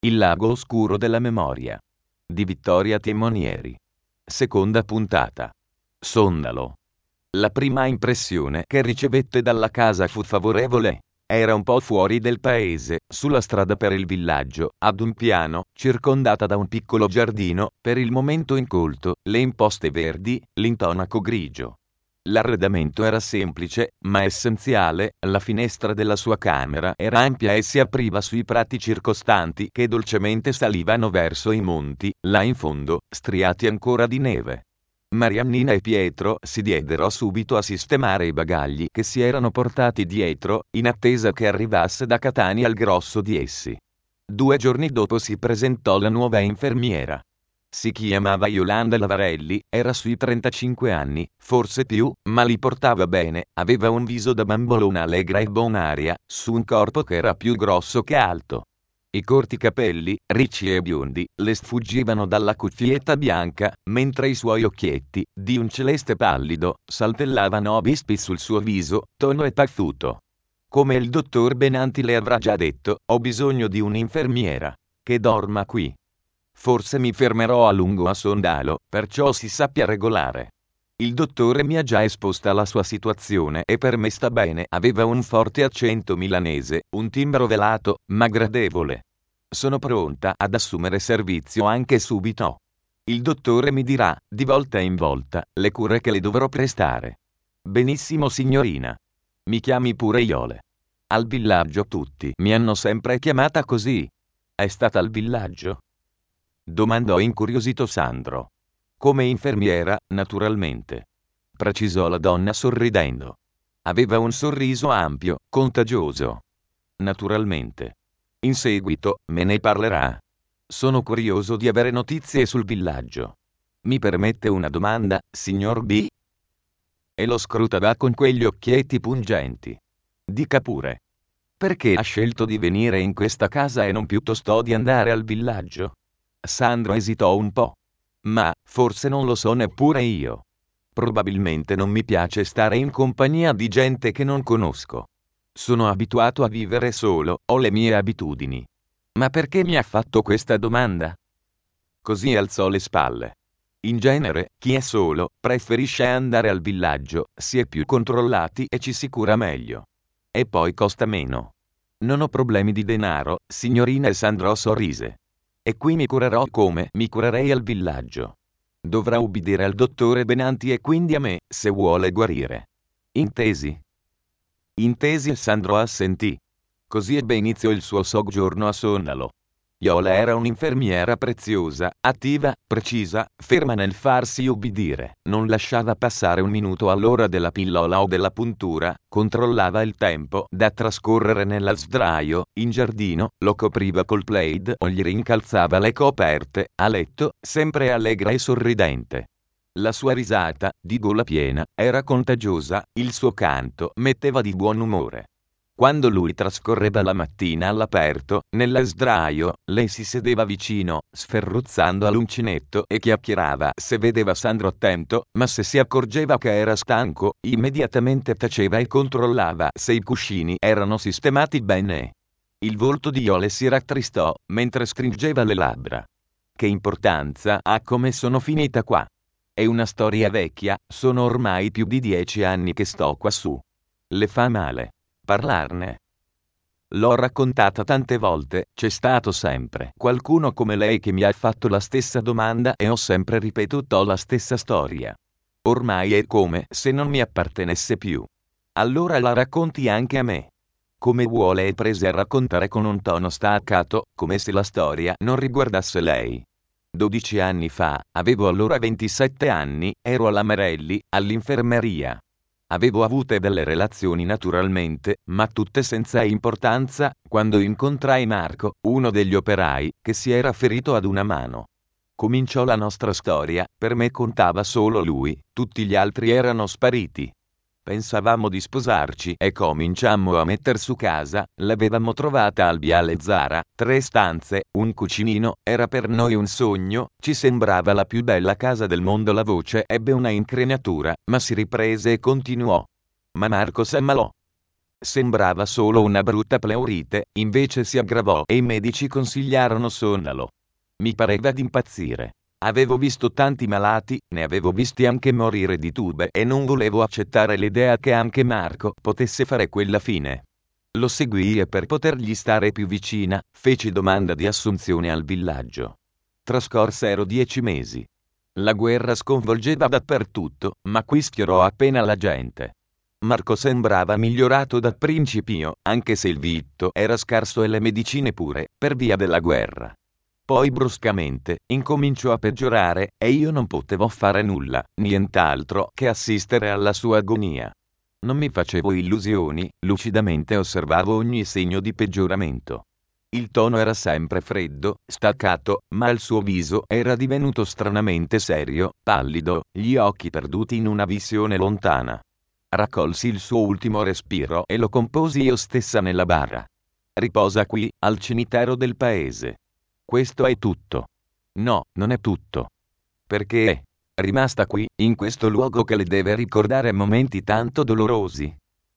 Il lago oscuro della memoria di Vittoria Timonieri. Seconda puntata. Sondalo. La prima impressione che ricevette dalla casa fu favorevole. Era un po' fuori del paese, sulla strada per il villaggio, ad un piano, circondata da un piccolo giardino, per il momento incolto, le imposte verdi, l'intonaco grigio. L'arredamento era semplice, ma essenziale. La finestra della sua camera era ampia e si apriva sui prati circostanti che dolcemente salivano verso i monti, là in fondo, striati ancora di neve. Mariannina e Pietro si diedero subito a sistemare i bagagli che si erano portati dietro, in attesa che arrivasse da Catania il grosso di essi. 2 giorni dopo si presentò la nuova infermiera. Si chiamava Yolanda Lavarelli, era sui 35 anni, forse più, ma li portava bene, aveva un viso da bambolona allegra e bonaria, su un corpo che era più grosso che alto. I corti capelli, ricci e biondi, le sfuggivano dalla cuffietta bianca, mentre i suoi occhietti, di un celeste pallido, saltellavano a bispi sul suo viso, tono e pazzuto. Come il dottor Benanti le avrà già detto, ho bisogno di un'infermiera che dorma qui. Forse mi fermerò a lungo a Sondalo, perciò si sappia regolare. Il dottore mi ha già esposta la sua situazione e per me sta bene. Aveva un forte accento milanese, un timbro velato, ma gradevole. Sono pronta ad assumere servizio anche subito. Il dottore mi dirà, di volta in volta, le cure che le dovrò prestare. Benissimo signorina. Mi chiami pure Iole. Al villaggio tutti mi hanno sempre chiamata così. È stata al villaggio? Domandò incuriosito Sandro. Come infermiera, naturalmente. Precisò la donna sorridendo. Aveva un sorriso ampio, contagioso. Naturalmente. In seguito, me ne parlerà. Sono curioso di avere notizie sul villaggio. Mi permette una domanda, signor B? E lo scrutava con quegli occhietti pungenti. Dica pure. Perché ha scelto di venire in questa casa e non piuttosto di andare al villaggio? Sandro esitò un po'. Ma, forse non lo so neppure io. Probabilmente non mi piace stare in compagnia di gente che non conosco. Sono abituato a vivere solo, ho le mie abitudini. Ma perché mi ha fatto questa domanda? Così alzò le spalle. In genere, chi è solo, preferisce andare al villaggio, si è più controllati e ci si cura meglio. E poi costa meno. Non ho problemi di denaro, signorina, e Sandro sorrise. E qui mi curerò come mi curerei al villaggio. Dovrà ubbidire al dottore Benanti e quindi a me, se vuole guarire. Intesi? Intesi, e Sandro assentì. Così ebbe inizio il suo soggiorno a Sondalo. Iola era un'infermiera preziosa, attiva, precisa, ferma nel farsi ubbidire. Non lasciava passare un minuto all'ora della pillola o della puntura, controllava il tempo da trascorrere nella sdraio, in giardino, lo copriva col plaid o gli rincalzava le coperte, a letto, sempre allegra e sorridente. La sua risata, di gola piena, era contagiosa, il suo canto metteva di buon umore. Quando lui trascorreva la mattina all'aperto, nella sdraio, lei si sedeva vicino, sferruzzando all'uncinetto e chiacchierava se vedeva Sandro attento, ma se si accorgeva che era stanco, immediatamente taceva e controllava se i cuscini erano sistemati bene. Il volto di Iole si rattristò, mentre stringeva le labbra. Che importanza ha come sono finita qua? È una storia vecchia, sono ormai più di 10 anni che sto quassù. Le fa male parlarne? L'ho raccontata tante volte, c'è stato sempre qualcuno come lei che mi ha fatto la stessa domanda e ho sempre ripetuto la stessa storia. Ormai è come se non mi appartenesse più. Allora la racconti anche a me. Come vuole, e prese a raccontare con un tono staccato, come se la storia non riguardasse lei. 12 anni fa, avevo allora 27 anni, ero alla Marelli, all'infermeria. Avevo avute delle relazioni naturalmente, ma tutte senza importanza, quando incontrai Marco, uno degli operai, che si era ferito ad una mano. Cominciò la nostra storia, per me contava solo lui, tutti gli altri erano spariti. Pensavamo di sposarci e cominciammo a metter su casa, l'avevamo trovata al viale Zara, 3 stanze, un cucinino, era per noi un sogno, ci sembrava la più bella casa del mondo. La voce ebbe una increnatura, ma si riprese e continuò. Ma Marco s'ammalò. Sembrava solo una brutta pleurite, invece si aggravò e i medici consigliarono Sondalo. Mi pareva di impazzire. Avevo visto tanti malati, ne avevo visti anche morire di tube e non volevo accettare l'idea che anche Marco potesse fare quella fine. Lo seguii e per potergli stare più vicina, feci domanda di assunzione al villaggio. Trascorsero 10 mesi. La guerra sconvolgeva dappertutto, ma qui sfiorò appena la gente. Marco sembrava migliorato da principio, anche se il vitto era scarso e le medicine pure, per via della guerra. Poi bruscamente, incominciò a peggiorare, e io non potevo fare nulla, nient'altro che assistere alla sua agonia. Non mi facevo illusioni, lucidamente osservavo ogni segno di peggioramento. Il tono era sempre freddo, staccato, ma il suo viso era divenuto stranamente serio, pallido, gli occhi perduti in una visione lontana. Raccolsi il suo ultimo respiro e lo composi io stessa nella bara. Riposa qui, al cimitero del paese. Questo è tutto. No, non è tutto. Perché è rimasta qui, in questo luogo che le deve ricordare momenti tanto dolorosi.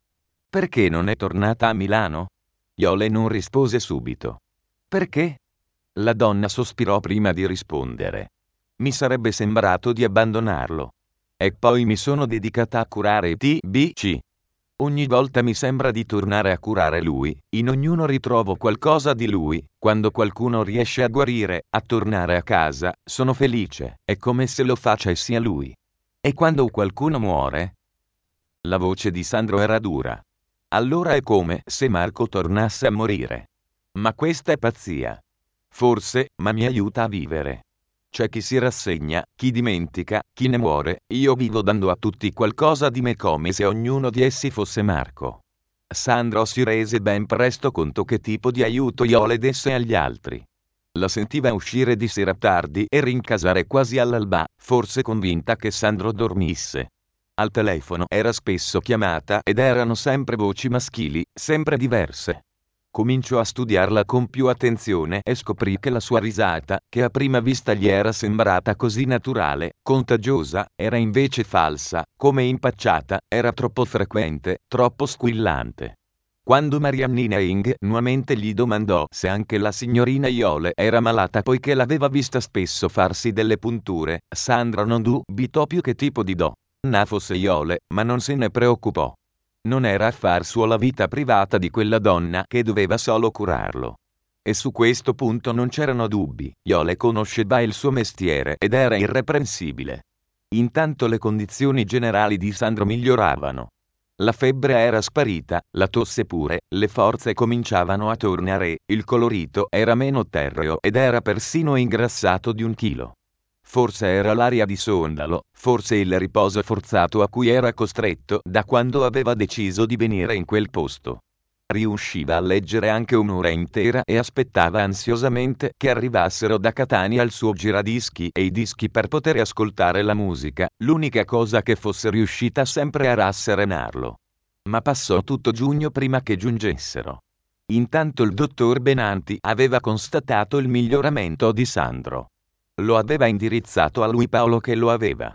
Perché non è tornata a Milano? Iole non rispose subito. Perché? La donna sospirò prima di rispondere. Mi sarebbe sembrato di abbandonarlo. E poi mi sono dedicata a curare TBC. Ogni volta mi sembra di tornare a curare lui, in ognuno ritrovo qualcosa di lui, quando qualcuno riesce a guarire, a tornare a casa, sono felice, è come se lo facessi a lui. E quando qualcuno muore? La voce di Sandro era dura. Allora è come se Marco tornasse a morire. Ma questa è pazzia. Forse, ma mi aiuta a vivere. C'è chi si rassegna, chi dimentica, chi ne muore, io vivo dando a tutti qualcosa di me come se ognuno di essi fosse Marco. Sandro si rese ben presto conto che tipo di aiuto Iole desse agli altri. La sentiva uscire di sera tardi e rincasare quasi all'alba, forse convinta che Sandro dormisse. Al telefono era spesso chiamata ed erano sempre voci maschili, sempre diverse. Cominciò a studiarla con più attenzione e scoprì che la sua risata, che a prima vista gli era sembrata così naturale, contagiosa, era invece falsa, come impacciata, era troppo frequente, troppo squillante. Quando Mariannina ingenuamente gli domandò se anche la signorina Iole era malata poiché l'aveva vista spesso farsi delle punture, Sandra non dubitò più che tipo di donna fosse Iole, ma non se ne preoccupò. Non era affar suo la vita privata di quella donna che doveva solo curarlo. E su questo punto non c'erano dubbi, Iole conosceva il suo mestiere ed era irreprensibile. Intanto le condizioni generali di Sandro miglioravano. La febbre era sparita, la tosse pure, le forze cominciavano a tornare, il colorito era meno terreo ed era persino ingrassato di 1 chilo. Forse era l'aria di Sondalo, forse il riposo forzato a cui era costretto da quando aveva deciso di venire in quel posto. Riusciva a leggere anche un'ora intera e aspettava ansiosamente che arrivassero da Catania il suo giradischi e i dischi per poter ascoltare la musica, l'unica cosa che fosse riuscita sempre a rasserenarlo. Ma passò tutto giugno prima che giungessero. Intanto il dottor Benanti aveva constatato il miglioramento di Sandro. Lo aveva indirizzato a lui Paolo che lo aveva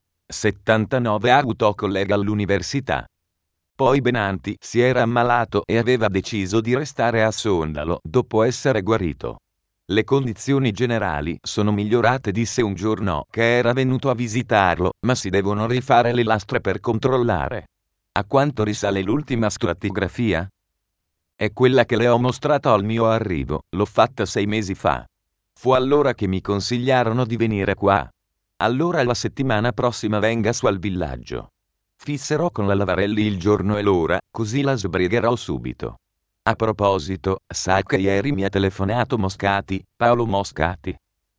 79 autocollega all'università. Poi Benanti si era ammalato e aveva deciso di restare a Sondalo dopo essere guarito. Le condizioni generali sono migliorate, disse un giorno che era venuto a visitarlo, ma si devono rifare le lastre per controllare. A quanto risale l'ultima stratigrafia? È quella che le ho mostrato al mio arrivo, l'ho fatta 6 mesi fa. Fu allora che mi consigliarono di venire qua. Allora la settimana prossima venga su al villaggio. Fisserò con la Lavarelli il giorno e l'ora, così la sbrigherò subito. A proposito, sa che ieri mi ha telefonato Moscati, Paolo Moscati?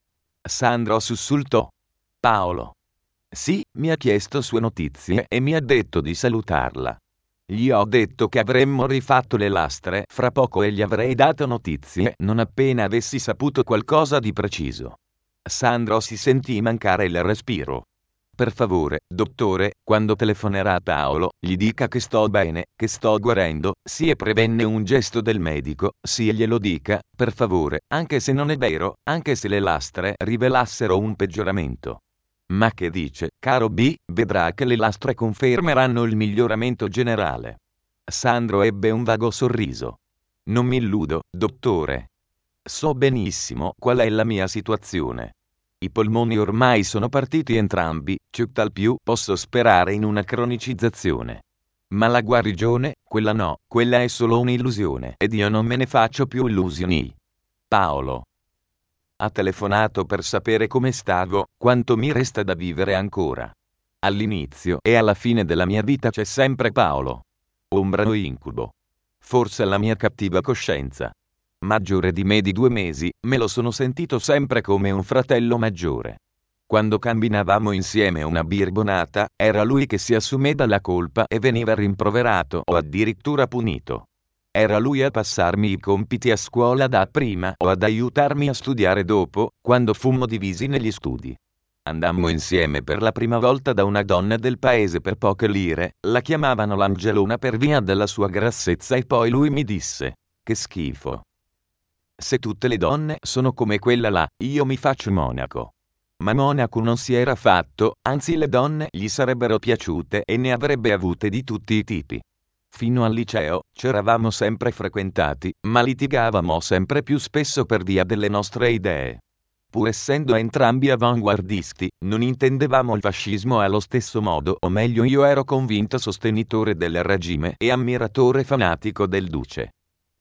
Sandro sussultò. Paolo. Sì, mi ha chiesto sue notizie e mi ha detto di salutarla. Gli ho detto che avremmo rifatto le lastre fra poco e gli avrei dato notizie non appena avessi saputo qualcosa di preciso. Sandro si sentì mancare il respiro. Per favore, dottore, quando telefonerà a Paolo, gli dica che sto bene, che sto guarendo, sì, e prevenne un gesto del medico, sì, e glielo dica, per favore, anche se non è vero, anche se le lastre rivelassero un peggioramento. Ma che dice, caro B, vedrà che le lastre confermeranno il miglioramento generale. Sandro ebbe un vago sorriso. Non mi illudo, dottore. So benissimo qual è la mia situazione. I polmoni ormai sono partiti entrambi, tutt'al più posso sperare in una cronicizzazione. Ma la guarigione, quella no, quella è solo un'illusione ed io non me ne faccio più illusioni. Paolo. Ha telefonato per sapere come stavo, quanto mi resta da vivere ancora. All'inizio e alla fine della mia vita c'è sempre Paolo. Ombra o incubo. Forse la mia cattiva coscienza. Maggiore di me di 2 mesi, me lo sono sentito sempre come un fratello maggiore. Quando camminavamo insieme una birbonata, era lui che si assumeva la colpa e veniva rimproverato o addirittura punito. Era lui a passarmi i compiti a scuola da prima o ad aiutarmi a studiare dopo, quando fummo divisi negli studi. Andammo insieme per la prima volta da una donna del paese per poche lire, la chiamavano l'Angelona per via della sua grassezza e poi lui mi disse: che schifo. Se tutte le donne sono come quella là, io mi faccio monaco. Ma monaco non si era fatto, anzi le donne gli sarebbero piaciute e ne avrebbe avute di tutti i tipi. Fino al liceo, c'eravamo sempre frequentati, ma litigavamo sempre più spesso per via delle nostre idee. Pur essendo entrambi avanguardisti, non intendevamo il fascismo allo stesso modo, o meglio io ero convinto sostenitore del regime e ammiratore fanatico del duce.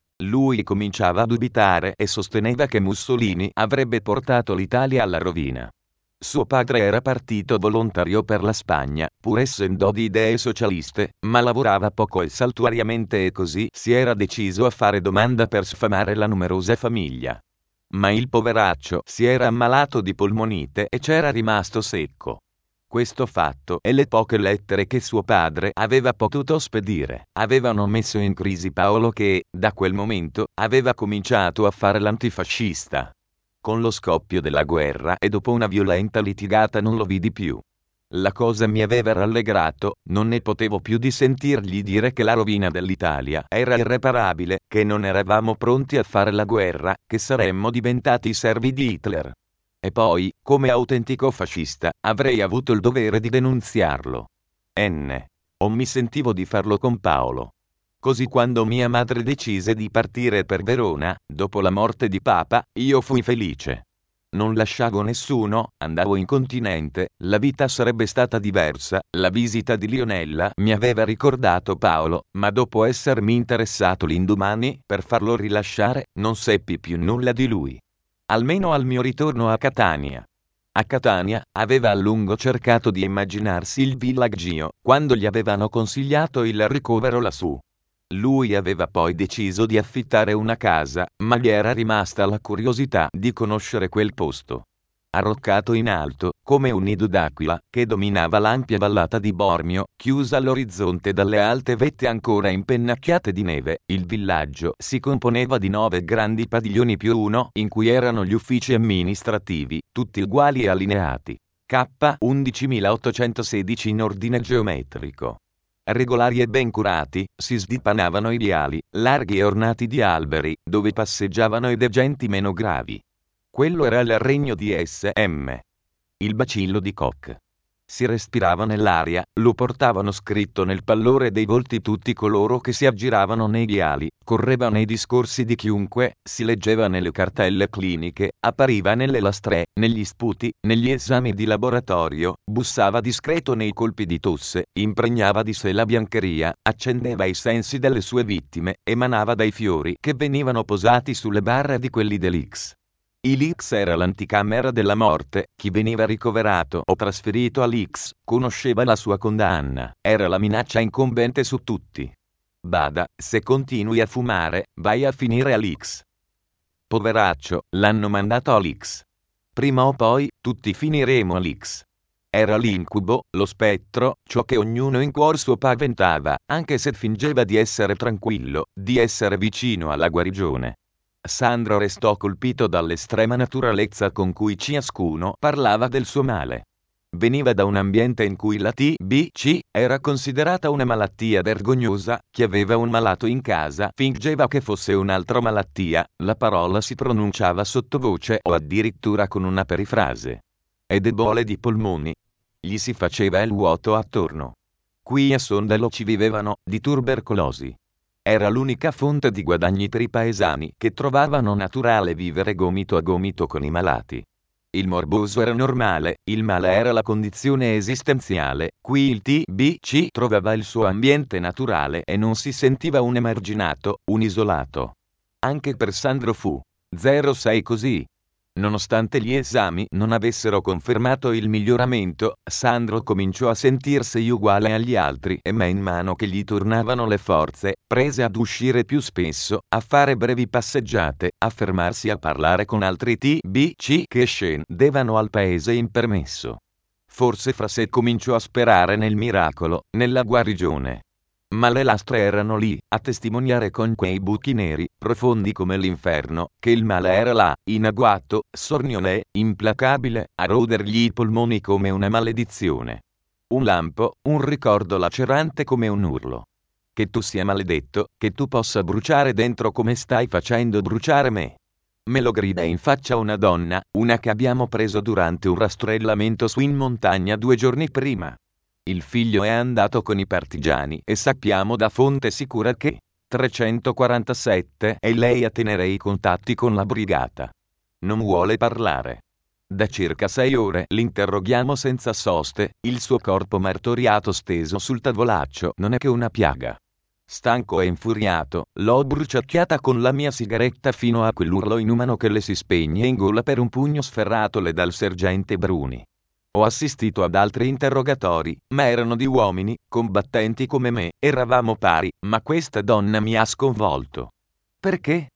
Lui cominciava a dubitare e sosteneva che Mussolini avrebbe portato l'Italia alla rovina. Suo padre era partito volontario per la Spagna, pur essendo di idee socialiste, ma lavorava poco e saltuariamente e così si era deciso a fare domanda per sfamare la numerosa famiglia. Ma il poveraccio si era ammalato di polmonite e c'era rimasto secco. Questo fatto e le poche lettere che suo padre aveva potuto spedire avevano messo in crisi Paolo che, da quel momento, aveva cominciato a fare l'antifascista. Con lo scoppio della guerra e dopo una violenta litigata non lo vidi più. La cosa mi aveva rallegrato, non ne potevo più di sentirgli dire che la rovina dell'Italia era irreparabile, che non eravamo pronti a fare la guerra, che saremmo diventati servi di Hitler. E poi, come autentico fascista, avrei avuto il dovere di denunziarlo. O mi sentivo di farlo con Paolo. Così quando mia madre decise di partire per Verona, dopo la morte di Papa, io fui felice. Non lasciavo nessuno, andavo in continente, la vita sarebbe stata diversa, la visita di Lionella mi aveva ricordato Paolo, ma dopo essermi interessato l'indomani, per farlo rilasciare, non seppi più nulla di lui. Almeno al mio ritorno a Catania. A Catania, aveva a lungo cercato di immaginarsi il villaggio, quando gli avevano consigliato il ricovero lassù. Lui aveva poi deciso di affittare una casa, ma gli era rimasta la curiosità di conoscere quel posto. Arroccato in alto, come un nido d'aquila, che dominava l'ampia vallata di Bormio, chiusa all'orizzonte dalle alte vette ancora impennacchiate di neve, il villaggio si componeva di 9 grandi padiglioni più uno, in cui erano gli uffici amministrativi, tutti uguali e allineati. K 11.816 in ordine geometrico. Regolari e ben curati, si sdipanavano i viali, larghi e ornati di alberi, dove passeggiavano i degenti meno gravi. Quello era il regno di SM. Il bacillo di Koch. Si respirava nell'aria, lo portavano scritto nel pallore dei volti tutti coloro che si aggiravano nei viali, correva nei discorsi di chiunque, si leggeva nelle cartelle cliniche, appariva nelle lastre, negli sputi, negli esami di laboratorio, bussava discreto nei colpi di tosse, impregnava di sé la biancheria, accendeva i sensi delle sue vittime, emanava dai fiori che venivano posati sulle barre di quelli dell'X. L'X era l'anticamera della morte, chi veniva ricoverato o trasferito all'X, conosceva la sua condanna, era la minaccia incombente su tutti. Bada, se continui a fumare, vai a finire all'X. Poveraccio, l'hanno mandato all'X. Prima o poi, tutti finiremo all'X. Era l'incubo, lo spettro, ciò che ognuno in cuor suo paventava, anche se fingeva di essere tranquillo, di essere vicino alla guarigione. Sandro restò colpito dall'estrema naturalezza con cui ciascuno parlava del suo male. Veniva da un ambiente in cui la TBC era considerata una malattia vergognosa, chi aveva un malato in casa fingeva che fosse un'altra malattia, la parola si pronunciava sottovoce o addirittura con una perifrase. È debole di polmoni. Gli si faceva il vuoto attorno. Qui a Sondalo ci vivevano di tubercolosi. Era l'unica fonte di guadagni per i paesani, che trovavano naturale vivere gomito a gomito con i malati. Il morboso era normale, il male era la condizione esistenziale. Qui il TBC trovava il suo ambiente naturale e non si sentiva un emarginato, un isolato. Anche per Sandro fu 06 così. Nonostante gli esami non avessero confermato il miglioramento, Sandro cominciò a sentirsi uguale agli altri e man mano che gli tornavano le forze, prese ad uscire più spesso, a fare brevi passeggiate, a fermarsi a parlare con altri TBC che scendevano al paese impermesso. Forse fra sé cominciò a sperare nel miracolo, nella guarigione. Ma le lastre erano lì, a testimoniare con quei buchi neri, profondi come l'inferno, che il male era là, in agguato, sornione, implacabile, a rodergli i polmoni come una maledizione. Un lampo, un ricordo lacerante come un urlo. Che tu sia maledetto, che tu possa bruciare dentro come stai facendo bruciare me. Me lo grida in faccia una donna, una che abbiamo preso durante un rastrellamento su in montagna 2 giorni prima. Il figlio è andato con i partigiani e sappiamo da fonte sicura che 347 è lei a tenere i contatti con la brigata. Non vuole parlare. Da circa 6 ore l'interroghiamo senza soste, il suo corpo martoriato steso sul tavolaccio non è che una piaga. Stanco e infuriato, l'ho bruciacchiata con la mia sigaretta fino a quell'urlo inumano che le si spegne in gola per un pugno sferratole dal sergente Bruni. Ho assistito ad altri interrogatori, ma erano di uomini, combattenti come me, eravamo pari, ma questa donna mi ha sconvolto. Perché?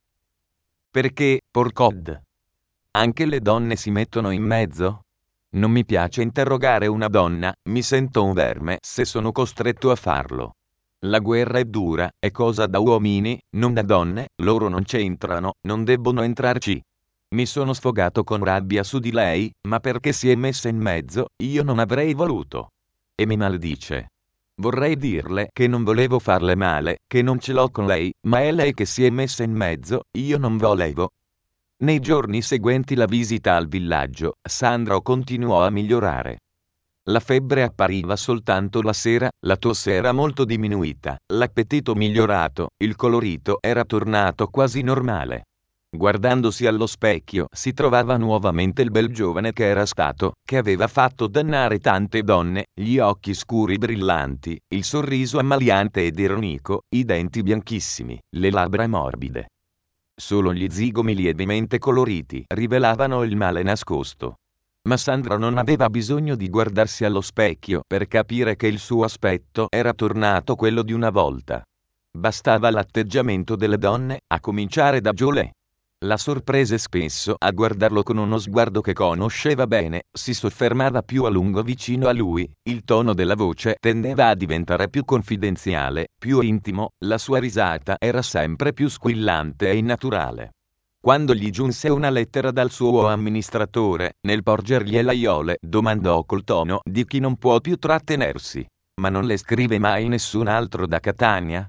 Perché, porcod. Anche le donne si mettono in mezzo? Non mi piace interrogare una donna, mi sento un verme se sono costretto a farlo. La guerra è dura, è cosa da uomini, non da donne, loro non c'entrano, non debbono entrarci. Mi sono sfogato con rabbia su di lei, ma perché si è messa in mezzo, io non avrei voluto. E mi maledice. Vorrei dirle che non volevo farle male, che non ce l'ho con lei, ma è lei che si è messa in mezzo, io non volevo. Nei giorni seguenti la visita al villaggio, Sandro continuò a migliorare. La febbre appariva soltanto la sera, la tosse era molto diminuita, l'appetito migliorato, il colorito era tornato quasi normale. Guardandosi allo specchio, si trovava nuovamente il bel giovane che era stato, che aveva fatto dannare tante donne, gli occhi scuri brillanti, il sorriso ammaliante ed ironico, i denti bianchissimi, le labbra morbide. Solo gli zigomi lievemente coloriti rivelavano il male nascosto. Ma Sandro non aveva bisogno di guardarsi allo specchio per capire che il suo aspetto era tornato quello di una volta. Bastava l'atteggiamento delle donne, a cominciare da Giolè. La sorprese spesso a guardarlo con uno sguardo che conosceva bene, si soffermava più a lungo vicino a lui, il tono della voce tendeva a diventare più confidenziale, più intimo, la sua risata era sempre più squillante e innaturale. Quando gli giunse una lettera dal suo amministratore, nel porgergliela Iole domandò col tono di chi non può più trattenersi: «Ma non le scrive mai nessun altro da Catania?»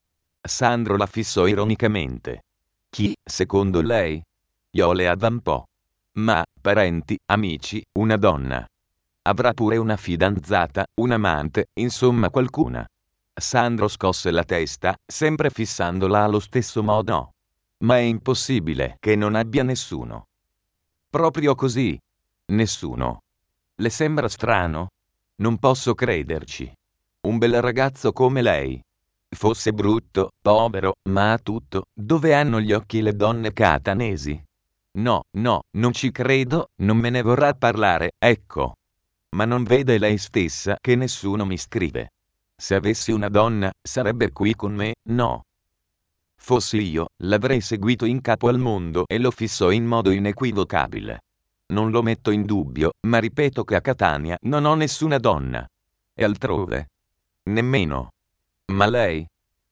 Sandro la fissò ironicamente. «Chi, secondo lei?» Iole avvampò. «Ma, parenti, amici, una donna. Avrà pure una fidanzata, un amante, insomma qualcuna». Sandro scosse la testa, sempre fissandola allo stesso modo. «No. Ma è impossibile che non abbia nessuno». «Proprio così? Nessuno? Le sembra strano? Non posso crederci. Un bel ragazzo come lei. Fosse brutto, povero, ma ha tutto, dove hanno gli occhi le donne catanesi?» «No, no, non ci credo, non me ne vorrà parlare, ecco. Ma non vede lei stessa che nessuno mi scrive? Se avessi una donna, sarebbe qui con me, no? Fossi io, l'avrei seguito in capo al mondo», e lo fissò in modo inequivocabile. «Non lo metto in dubbio, ma ripeto che a Catania non ho nessuna donna. E altrove? Nemmeno. Ma lei?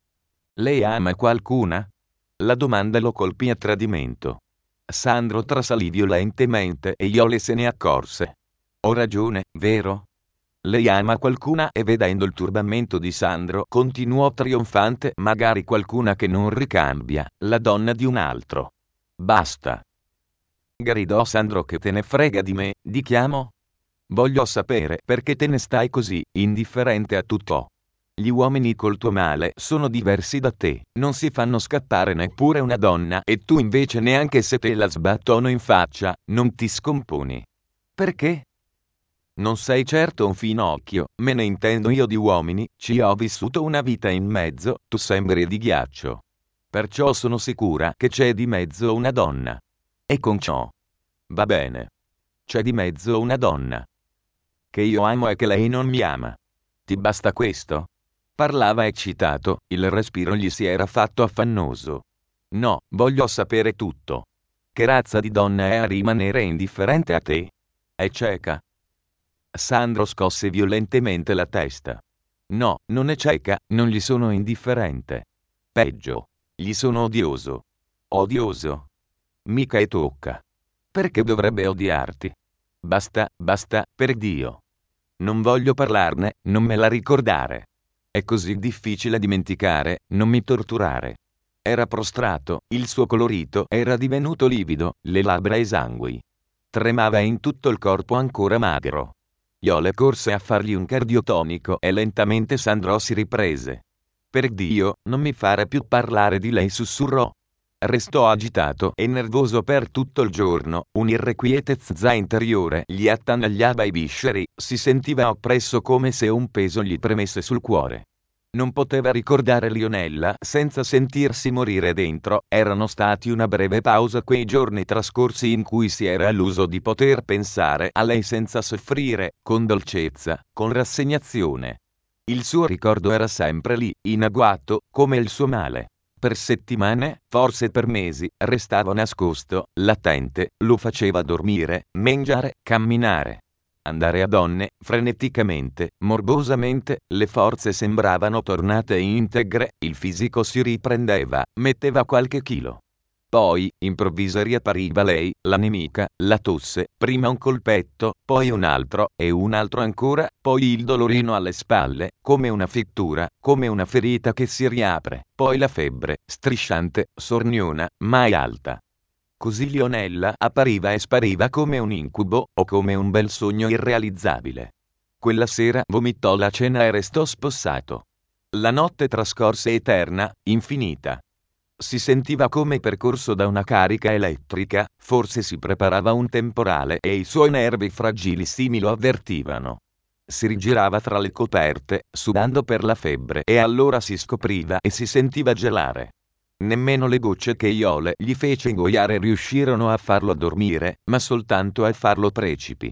Lei ama qualcuna?» La domanda lo colpì a tradimento. Sandro trasalì violentemente e Iole se ne accorse. «Ho ragione, vero? Lei ama qualcuna?» E vedendo il turbamento di Sandro continuò trionfante: «Magari qualcuna che non ricambia, la donna di un altro. Basta!» Gridò Sandro. «Che te ne frega di me, di Chiamo? Voglio sapere perché te ne stai così, indifferente a tutto. Gli uomini col tuo male sono diversi da te, non si fanno scappare neppure una donna e tu invece neanche se te la sbattono in faccia, non ti scomponi. Perché? Non sei certo un finocchio, me ne intendo io di uomini, ci ho vissuto una vita in mezzo, tu sembri di ghiaccio. Perciò sono sicura che c'è di mezzo una donna. E con ciò va bene. C'è di mezzo una donna che io amo e che lei non mi ama. Ti basta questo? Parlava eccitato, il respiro gli si era fatto affannoso. No, voglio sapere tutto. Che razza di donna è a rimanere indifferente a te? È cieca? Sandro scosse violentemente la testa. No, non è cieca, non gli sono indifferente. Peggio, gli sono odioso. Odioso? Mica e tocca. Perché dovrebbe odiarti? Basta, basta, per Dio. Non voglio parlarne, non me la ricordare. È così difficile dimenticare, non mi torturare. Era prostrato, il suo colorito era divenuto livido, le labbra esangui. Tremava in tutto il corpo ancora magro. Iole corse a fargli un cardiotonico e lentamente Sandro si riprese. Per Dio, non mi fare più parlare di lei, sussurrò. Restò agitato e nervoso per tutto il giorno, un'irrequietezza interiore gli attanagliava i visceri, si sentiva oppresso come se un peso gli premesse sul cuore. Non poteva ricordare Lionella senza sentirsi morire dentro, erano stati una breve pausa quei giorni trascorsi in cui si era illuso di poter pensare a lei senza soffrire, con dolcezza, con rassegnazione. Il suo ricordo era sempre lì, in agguato, come il suo male. Per settimane, forse per mesi, restava nascosto, latente, lo faceva dormire, mangiare, camminare. Andare a donne, freneticamente, morbosamente, le forze sembravano tornate integre, il fisico si riprendeva, metteva qualche chilo. Poi, improvvisa riappariva lei, la nemica, la tosse, prima un colpetto, poi un altro, e un altro ancora, poi il dolorino alle spalle, come una fittura, come una ferita che si riapre, poi la febbre, strisciante, sorniona, mai alta. Così Lionella appariva e spariva come un incubo, o come un bel sogno irrealizzabile. Quella sera vomitò la cena e restò spossato. La notte trascorse eterna, infinita. Si sentiva come percorso da una carica elettrica, forse si preparava un temporale e i suoi nervi fragilissimi lo avvertivano. Si rigirava tra le coperte, sudando per la febbre, e allora si scopriva e si sentiva gelare. Nemmeno le gocce che Iole gli fece ingoiare riuscirono a farlo dormire, ma soltanto a farlo precipi.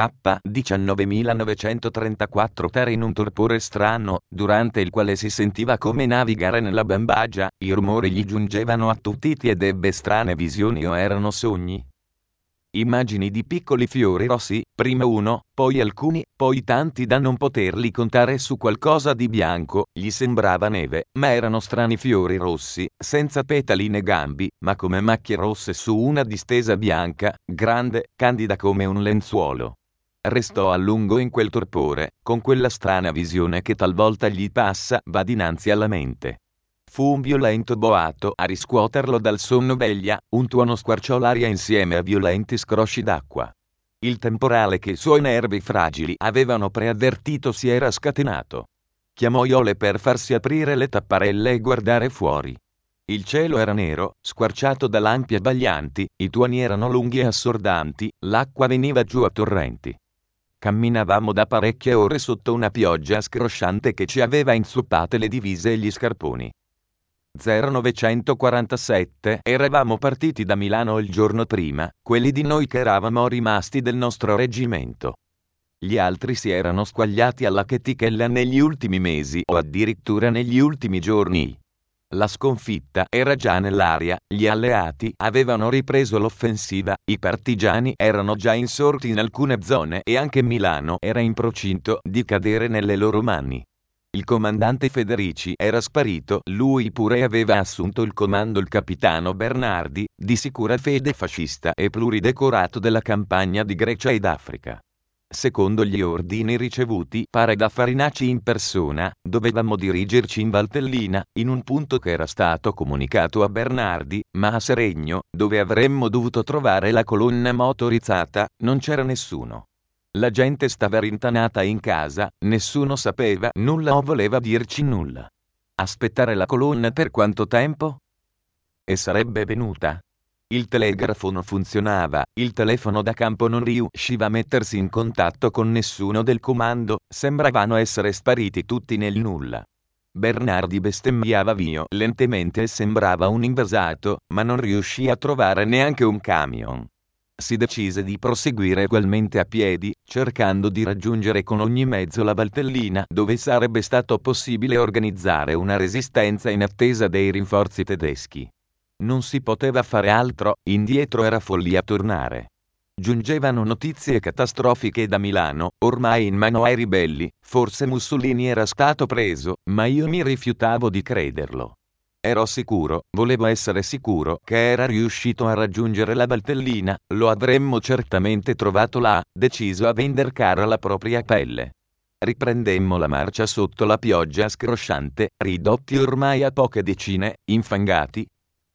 K19.934 Terra in un torpore strano, durante il quale si sentiva come navigare nella bambagia, i rumori gli giungevano attutiti ed ebbe strane visioni o erano sogni. Immagini di piccoli fiori rossi, prima uno, poi alcuni, poi tanti da non poterli contare su qualcosa di bianco, gli sembrava neve, ma erano strani fiori rossi, senza petali né gambi, ma come macchie rosse su una distesa bianca, grande, candida come un lenzuolo. Restò a lungo in quel torpore, con quella strana visione che talvolta gli va dinanzi alla mente. Fu un violento boato a riscuoterlo dal sonno veglia, un tuono squarciò l'aria insieme a violenti scrosci d'acqua. Il temporale che i suoi nervi fragili avevano preavvertito si era scatenato. Chiamò Iole per farsi aprire le tapparelle e guardare fuori. Il cielo era nero, squarciato da lampi abbaglianti, i tuoni erano lunghi e assordanti, l'acqua veniva giù a torrenti. Camminavamo da parecchie ore sotto una pioggia scrosciante che ci aveva inzuppate le divise e gli scarponi. 0947 Eravamo partiti da Milano il giorno prima, quelli di noi che eravamo rimasti del nostro reggimento. Gli altri si erano squagliati alla chetichella negli ultimi mesi o addirittura negli ultimi giorni. La sconfitta era già nell'aria, gli alleati avevano ripreso l'offensiva, i partigiani erano già insorti in alcune zone e anche Milano era in procinto di cadere nelle loro mani. Il comandante Federici era sparito, lui pure aveva assunto il comando il capitano Bernardi, di sicura fede fascista e pluridecorato della campagna di Grecia ed Africa. Secondo gli ordini ricevuti, pare da Farinacci in persona, dovevamo dirigerci in Valtellina, in un punto che era stato comunicato a Bernardi, ma a Seregno, dove avremmo dovuto trovare la colonna motorizzata, non c'era nessuno. La gente stava rintanata in casa, nessuno sapeva nulla o voleva dirci nulla. Aspettare la colonna per quanto tempo? E sarebbe venuta. Il telegrafo non funzionava, il telefono da campo non riusciva a mettersi in contatto con nessuno del comando, sembravano essere spariti tutti nel nulla. Bernardi bestemmiava violentemente e sembrava un invasato, ma non riuscì a trovare neanche un camion. Si decise di proseguire ugualmente a piedi, cercando di raggiungere con ogni mezzo la Valtellina, dove sarebbe stato possibile organizzare una resistenza in attesa dei rinforzi tedeschi. Non si poteva fare altro, indietro era follia tornare. Giungevano notizie catastrofiche da Milano, ormai in mano ai ribelli, forse Mussolini era stato preso, ma io mi rifiutavo di crederlo. Ero sicuro, volevo essere sicuro, che era riuscito a raggiungere la Valtellina, lo avremmo certamente trovato là, deciso a vender cara la propria pelle. Riprendemmo la marcia sotto la pioggia scrosciante, ridotti ormai a poche decine, infangati.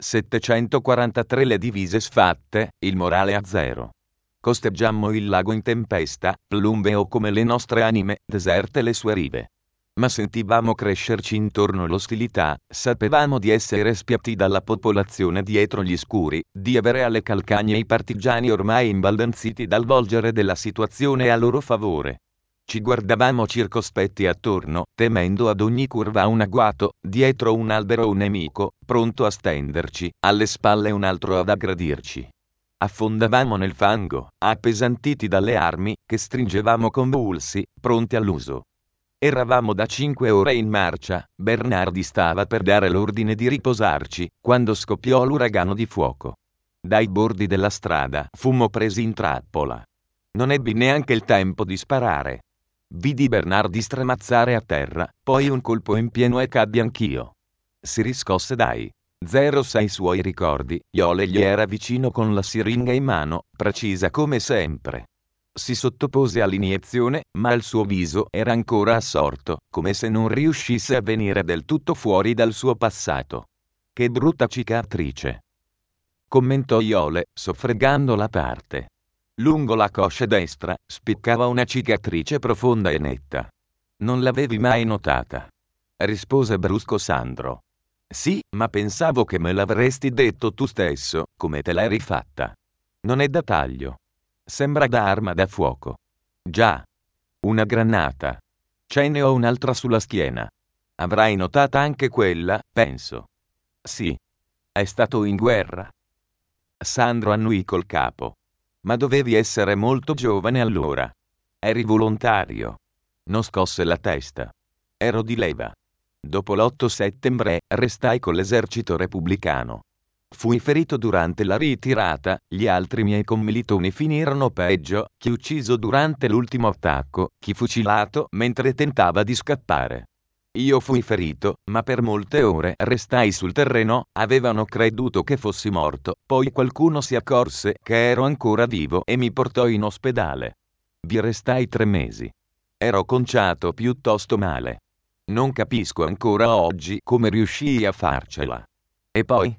743 le divise sfatte, il morale a zero. Costeggiammo il lago in tempesta, plumbeo come le nostre anime, deserte le sue rive. Ma sentivamo crescerci intorno l'ostilità, sapevamo di essere spiati dalla popolazione dietro gli scuri, di avere alle calcagne i partigiani ormai imbaldanziti dal volgere della situazione a loro favore. Ci guardavamo circospetti attorno, temendo ad ogni curva un agguato, dietro un albero un nemico, pronto a stenderci, alle spalle un altro ad aggredirci. Affondavamo nel fango, appesantiti dalle armi, che stringevamo convulsi, pronti all'uso. Eravamo da 5 ore in marcia, Bernardi stava per dare l'ordine di riposarci, quando scoppiò l'uragano di fuoco. Dai bordi della strada fummo presi in trappola. Non ebbi neanche il tempo di sparare. Vidi Bernardi stramazzare a terra, poi un colpo in pieno e caddi anch'io. Si riscosse dai 06 suoi ricordi, Iole gli era vicino con la siringa in mano, precisa come sempre. Si sottopose all'iniezione, ma il suo viso era ancora assorto, come se non riuscisse a venire del tutto fuori dal suo passato. Che brutta cicatrice, commentò Iole, soffregando la parte. Lungo la coscia destra spiccava una cicatrice profonda e netta. Non l'avevi mai notata? Rispose brusco Sandro. Sì, ma pensavo che me l'avresti detto tu stesso, come te l'hai rifatta. Non è da taglio. Sembra da arma da fuoco. Già. Una granata. Ce ne ho un'altra sulla schiena. Avrai notata anche quella, penso. Sì. È stato in guerra? Sandro annui col capo. Ma dovevi essere molto giovane allora. Eri volontario. Non scosse la testa. Ero di leva. Dopo l'8 settembre restai con l'esercito repubblicano. Fui ferito durante la ritirata, gli altri miei commilitoni finirono peggio, chi ucciso durante l'ultimo attacco, chi fucilato mentre tentava di scappare. Io fui ferito, ma per molte ore restai sul terreno, avevano creduto che fossi morto, poi qualcuno si accorse che ero ancora vivo e mi portò in ospedale. Vi restai 3 mesi. Ero conciato piuttosto male. Non capisco ancora oggi come riuscii a farcela. E poi?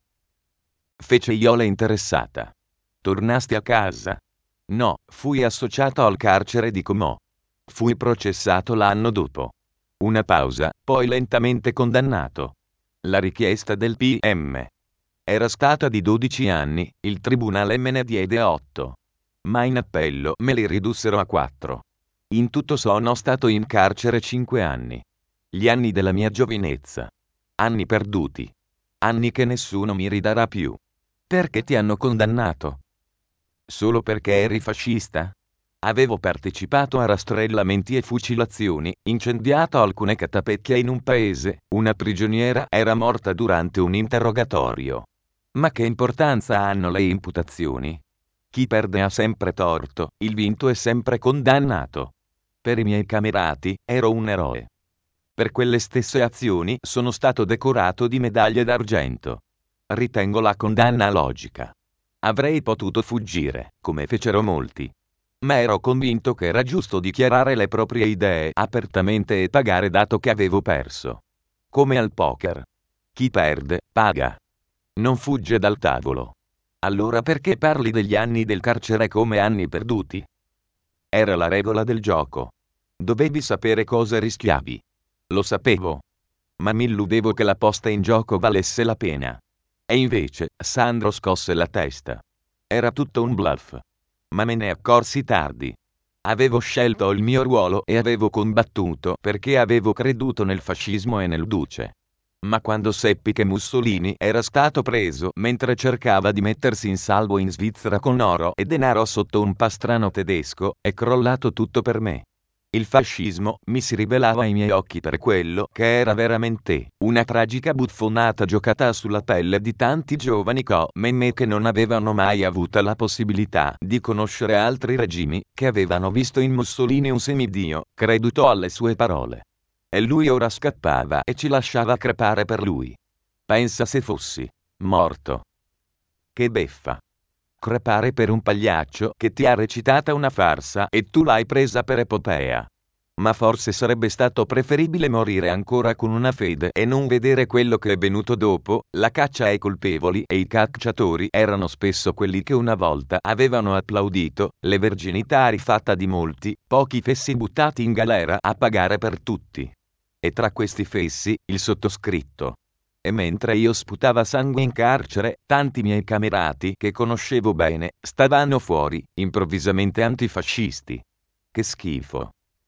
Fece Iole interessata. Tornasti a casa? No, fui associato al carcere di Comò. Fui processato l'anno dopo. Una pausa, poi lentamente condannato. La richiesta del PM era stata di 12 anni, il tribunale me ne diede 8. Ma in appello me li ridussero a 4. In tutto sono stato in carcere 5 anni. Gli anni della mia giovinezza. Anni perduti. Anni che nessuno mi ridarà più. Perché ti hanno condannato? Solo perché eri fascista? Avevo partecipato a rastrellamenti e fucilazioni, incendiato alcune catapecchie in un paese, una prigioniera era morta durante un interrogatorio. Ma che importanza hanno le imputazioni? Chi perde ha sempre torto, il vinto è sempre condannato. Per i miei camerati, ero un eroe. Per quelle stesse azioni sono stato decorato di medaglie d'argento. Ritengo la condanna logica. Avrei potuto fuggire, come fecero molti. Ma ero convinto che era giusto dichiarare le proprie idee apertamente e pagare dato che avevo perso. Come al poker. Chi perde, paga. Non fugge dal tavolo. Allora perché parli degli anni del carcere come anni perduti? Era la regola del gioco. Dovevi sapere cosa rischiavi. Lo sapevo. Ma mi illudevo che la posta in gioco valesse la pena. E invece, Sandro scosse la testa. Era tutto un bluff. Ma me ne accorsi tardi. Avevo scelto il mio ruolo e avevo combattuto perché avevo creduto nel fascismo e nel duce. Ma quando seppi che Mussolini era stato preso mentre cercava di mettersi in salvo in Svizzera con oro e denaro sotto un pastrano tedesco, è crollato tutto per me. Il fascismo mi si rivelava ai miei occhi per quello che era veramente, una tragica buffonata giocata sulla pelle di tanti giovani come me che non avevano mai avuto la possibilità di conoscere altri regimi, che avevano visto in Mussolini un semidio, creduto alle sue parole. E lui ora scappava e ci lasciava crepare per lui. Pensa se fossi morto. Che beffa. Crepare per un pagliaccio che ti ha recitata una farsa e tu l'hai presa per epopea. Ma forse sarebbe stato preferibile morire ancora con una fede e non vedere quello che è venuto dopo. La caccia ai colpevoli e i cacciatori erano spesso quelli che una volta avevano applaudito le verginità rifatta di molti, pochi fessi buttati in galera a pagare per tutti. E tra questi fessi, il sottoscritto. E mentre io sputava sangue in carcere, tanti miei camerati che conoscevo bene stavano fuori, improvvisamente antifascisti. Che schifo.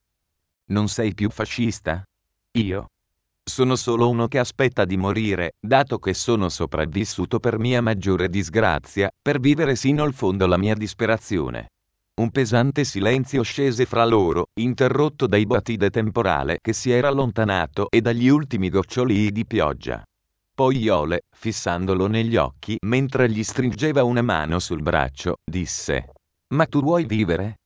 Non sei più fascista? Io? Sono solo uno che aspetta di morire, dato che sono sopravvissuto per mia maggiore disgrazia, per vivere sino al fondo la mia disperazione. Un pesante silenzio scese fra loro, interrotto dai boati del temporale che si era allontanato e dagli ultimi gocciolii di pioggia. Poi Iole, fissandolo negli occhi mentre gli stringeva una mano sul braccio, disse: «Ma tu vuoi vivere?»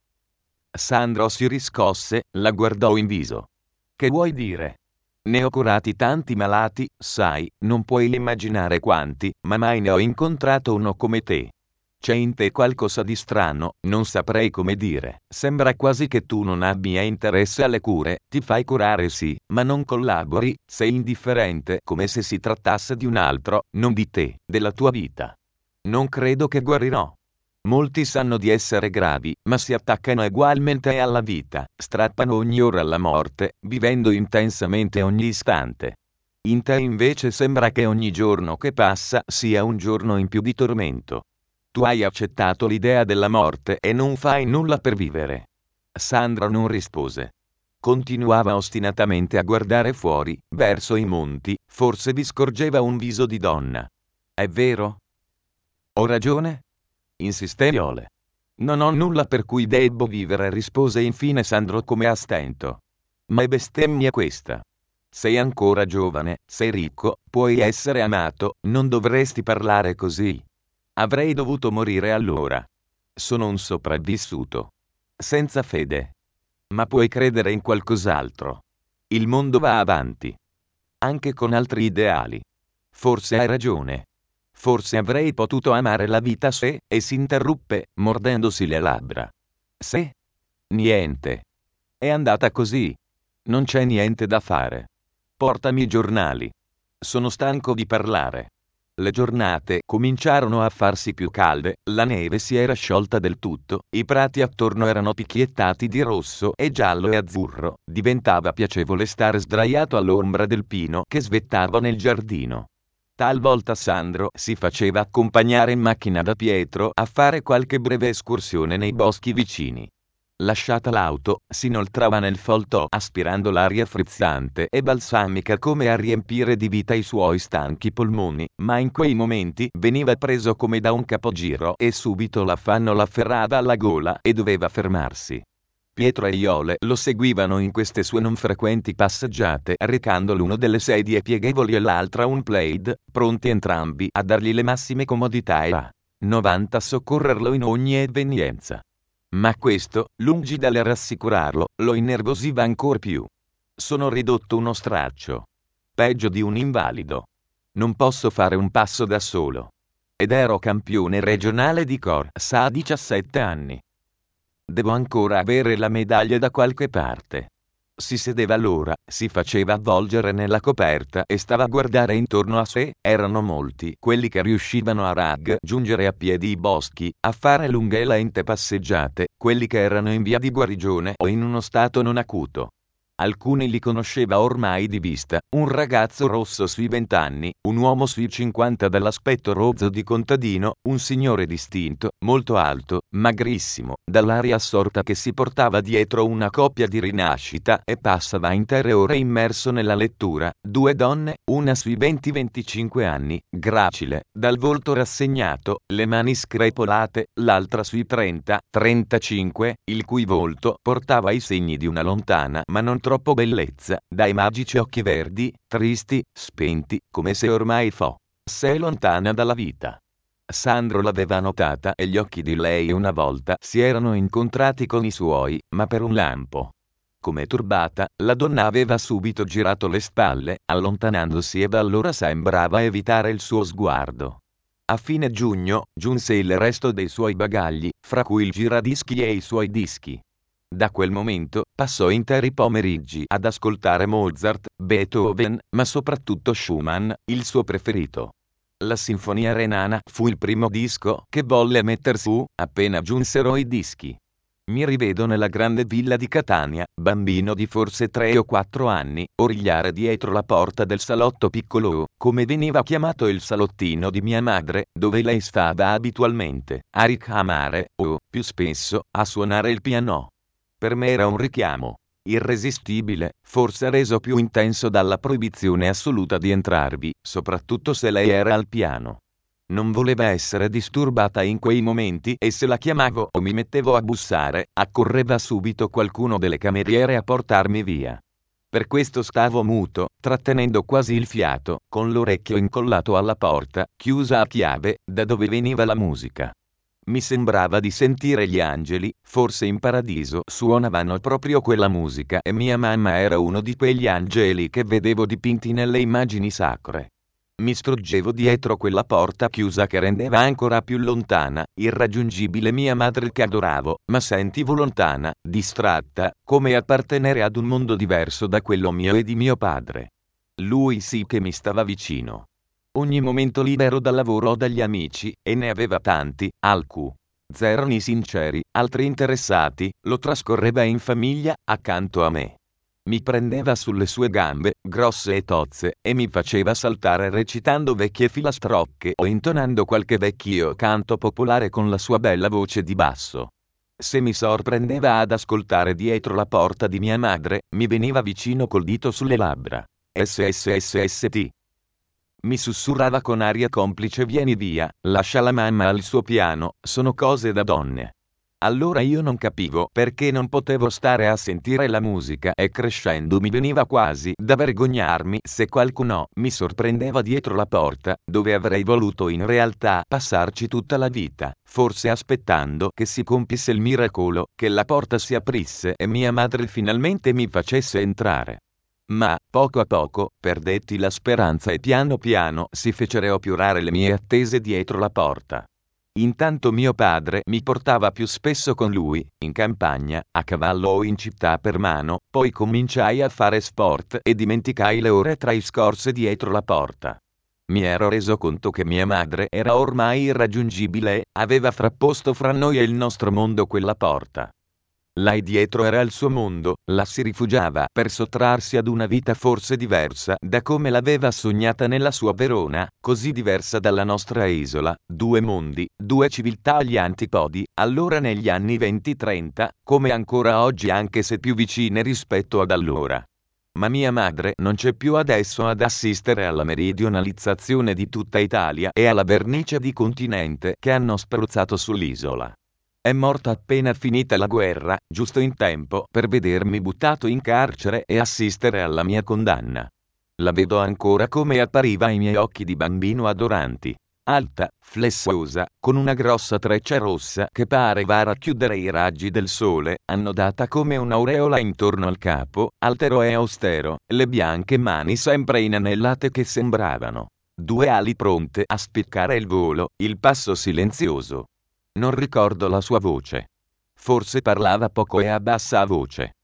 Sandro si riscosse, la guardò in viso. «Che vuoi dire?» «Ne ho curati tanti malati, sai, non puoi immaginare quanti, ma mai ne ho incontrato uno come te. C'è in te qualcosa di strano, non saprei come dire. Sembra quasi che tu non abbia interesse alle cure, ti fai curare sì, ma non collabori, sei indifferente, come se si trattasse di un altro, non di te, della tua vita. Non credo che guarirò. Molti sanno di essere gravi, ma si attaccano ugualmente alla vita, strappano ogni ora alla morte, vivendo intensamente ogni istante. In te invece sembra che ogni giorno che passa sia un giorno in più di tormento. Tu hai accettato l'idea della morte e non fai nulla per vivere». Sandra non rispose. Continuava ostinatamente a guardare fuori, verso i monti, forse vi scorgeva un viso di donna. «È vero?» «Ho ragione?» insisté Iole. «Non ho nulla per cui debbo vivere», rispose infine Sandro come a stento. «Ma è bestemmia questa. Sei ancora giovane, sei ricco, puoi essere amato, non dovresti parlare così. Avrei dovuto morire allora. Sono un sopravvissuto. Senza fede. Ma puoi credere in qualcos'altro. Il mondo va avanti. Anche con altri ideali. Forse hai ragione. Forse avrei potuto amare la vita se, e si interruppe, mordendosi le labbra. Se? Niente. È andata così. Non c'è niente da fare. Portami i giornali. Sono stanco di parlare. Le giornate cominciarono a farsi più calde, la neve si era sciolta del tutto, i prati attorno erano picchiettati di rosso e giallo e azzurro, diventava piacevole stare sdraiato all'ombra del pino che svettava nel giardino. Talvolta Sandro si faceva accompagnare in macchina da Pietro a fare qualche breve escursione nei boschi vicini. Lasciata l'auto, si inoltrava nel folto aspirando l'aria frizzante e balsamica come a riempire di vita i suoi stanchi polmoni, ma in quei momenti veniva preso come da un capogiro e subito l'affanno l'afferrava alla gola e doveva fermarsi. Pietro e Iole lo seguivano in queste sue non frequenti passeggiate, recando l'uno delle sedie pieghevoli e l'altra un plaid, pronti entrambi a dargli le massime comodità e a 90 soccorrerlo in ogni evenienza. Ma questo, lungi dal rassicurarlo, lo innervosiva ancor più. «Sono ridotto uno straccio. Peggio di un invalido. Non posso fare un passo da solo. Ed ero campione regionale di corsa a 17 anni. Devo ancora avere la medaglia da qualche parte. Si sedeva allora, si faceva avvolgere nella coperta e stava a guardare intorno a sé. Erano molti quelli che riuscivano a raggiungere a piedi i boschi, a fare lunghe e lente passeggiate, quelli che erano in via di guarigione o in uno stato non acuto. Alcuni li conosceva ormai di vista: un ragazzo rosso sui 20 anni, un uomo sui 50 dall'aspetto rozzo di contadino, un signore distinto, molto alto, magrissimo, dall'aria assorta che si portava dietro una coppia di rinascita e passava intere ore immerso nella lettura, due donne, una sui 20-25 anni, gracile, dal volto rassegnato, le mani screpolate, l'altra sui 30-35, il cui volto portava i segni di una lontana ma non troppo bellezza, dai magici occhi verdi, tristi, spenti, come se ormai fosse lontana dalla vita. Sandro l'aveva notata e gli occhi di lei una volta si erano incontrati con i suoi, ma per un lampo. Come turbata, la donna aveva subito girato le spalle, allontanandosi, e da allora sembrava evitare il suo sguardo. A fine giugno giunse il resto dei suoi bagagli, fra cui il giradischi e i suoi dischi. Da quel momento passò interi pomeriggi ad ascoltare Mozart, Beethoven, ma soprattutto Schumann, il suo preferito. La Sinfonia Renana fu il primo disco che volle metter su, appena giunsero i dischi. Mi rivedo nella grande villa di Catania, bambino di forse 3 o 4 anni, origliare dietro la porta del salotto piccolo, come veniva chiamato il salottino di mia madre, dove lei stava abitualmente, a ricamare, o, più spesso, a suonare il piano. Per me era un richiamo irresistibile, forse reso più intenso dalla proibizione assoluta di entrarvi, soprattutto se lei era al piano. Non voleva essere disturbata in quei momenti e se la chiamavo o mi mettevo a bussare, accorreva subito qualcuno delle cameriere a portarmi via. Per questo stavo muto, trattenendo quasi il fiato, con l'orecchio incollato alla porta, chiusa a chiave, da dove veniva la musica. Mi sembrava di sentire gli angeli, forse in paradiso suonavano proprio quella musica e mia mamma era uno di quegli angeli che vedevo dipinti nelle immagini sacre. Mi struggevo dietro quella porta chiusa che rendeva ancora più lontana, irraggiungibile mia madre che adoravo, ma sentivo lontana, distratta, come appartenere ad un mondo diverso da quello mio e di mio padre. Lui sì che mi stava vicino. Ogni momento libero dal lavoro o dagli amici, e ne aveva tanti, alcuni sinceri, altri interessati, lo trascorreva in famiglia, accanto a me. Mi prendeva sulle sue gambe, grosse e tozze, e mi faceva saltare recitando vecchie filastrocche o intonando qualche vecchio canto popolare con la sua bella voce di basso. Se mi sorprendeva ad ascoltare dietro la porta di mia madre, mi veniva vicino col dito sulle labbra. SSSST. Mi sussurrava con aria complice: vieni via, lascia la mamma al suo piano, sono cose da donne. Allora io non capivo perché non potevo stare a sentire la musica e crescendo mi veniva quasi da vergognarmi se qualcuno mi sorprendeva dietro la porta, dove avrei voluto in realtà passarci tutta la vita, forse aspettando che si compisse il miracolo, che la porta si aprisse e mia madre finalmente mi facesse entrare. Ma, poco a poco, perdetti la speranza e piano piano si fecero piurare le mie attese dietro la porta. Intanto mio padre mi portava più spesso con lui, in campagna, a cavallo o in città per mano, poi cominciai a fare sport e dimenticai le ore trascorse dietro la porta. Mi ero reso conto che mia madre era ormai irraggiungibile, aveva frapposto fra noi e il nostro mondo quella porta. Là dietro era il suo mondo, là si rifugiava per sottrarsi ad una vita forse diversa da come l'aveva sognata nella sua Verona, così diversa dalla nostra isola, due mondi, due civiltà agli antipodi, allora negli anni 20-30, come ancora oggi anche se più vicine rispetto ad allora. Ma mia madre non c'è più adesso ad assistere alla meridionalizzazione di tutta Italia e alla vernice di continente che hanno spruzzato sull'isola. È morta appena finita la guerra, giusto in tempo per vedermi buttato in carcere e assistere alla mia condanna. La vedo ancora come appariva ai miei occhi di bambino adoranti. Alta, flessosa, con una grossa treccia rossa che pareva racchiudere i raggi del sole, annodata come un'aureola intorno al capo, altero e austero, le bianche mani sempre inanellate che sembravano due ali pronte a spiccare il volo, il passo silenzioso. Non ricordo la sua voce. Forse parlava poco e a bassa voce.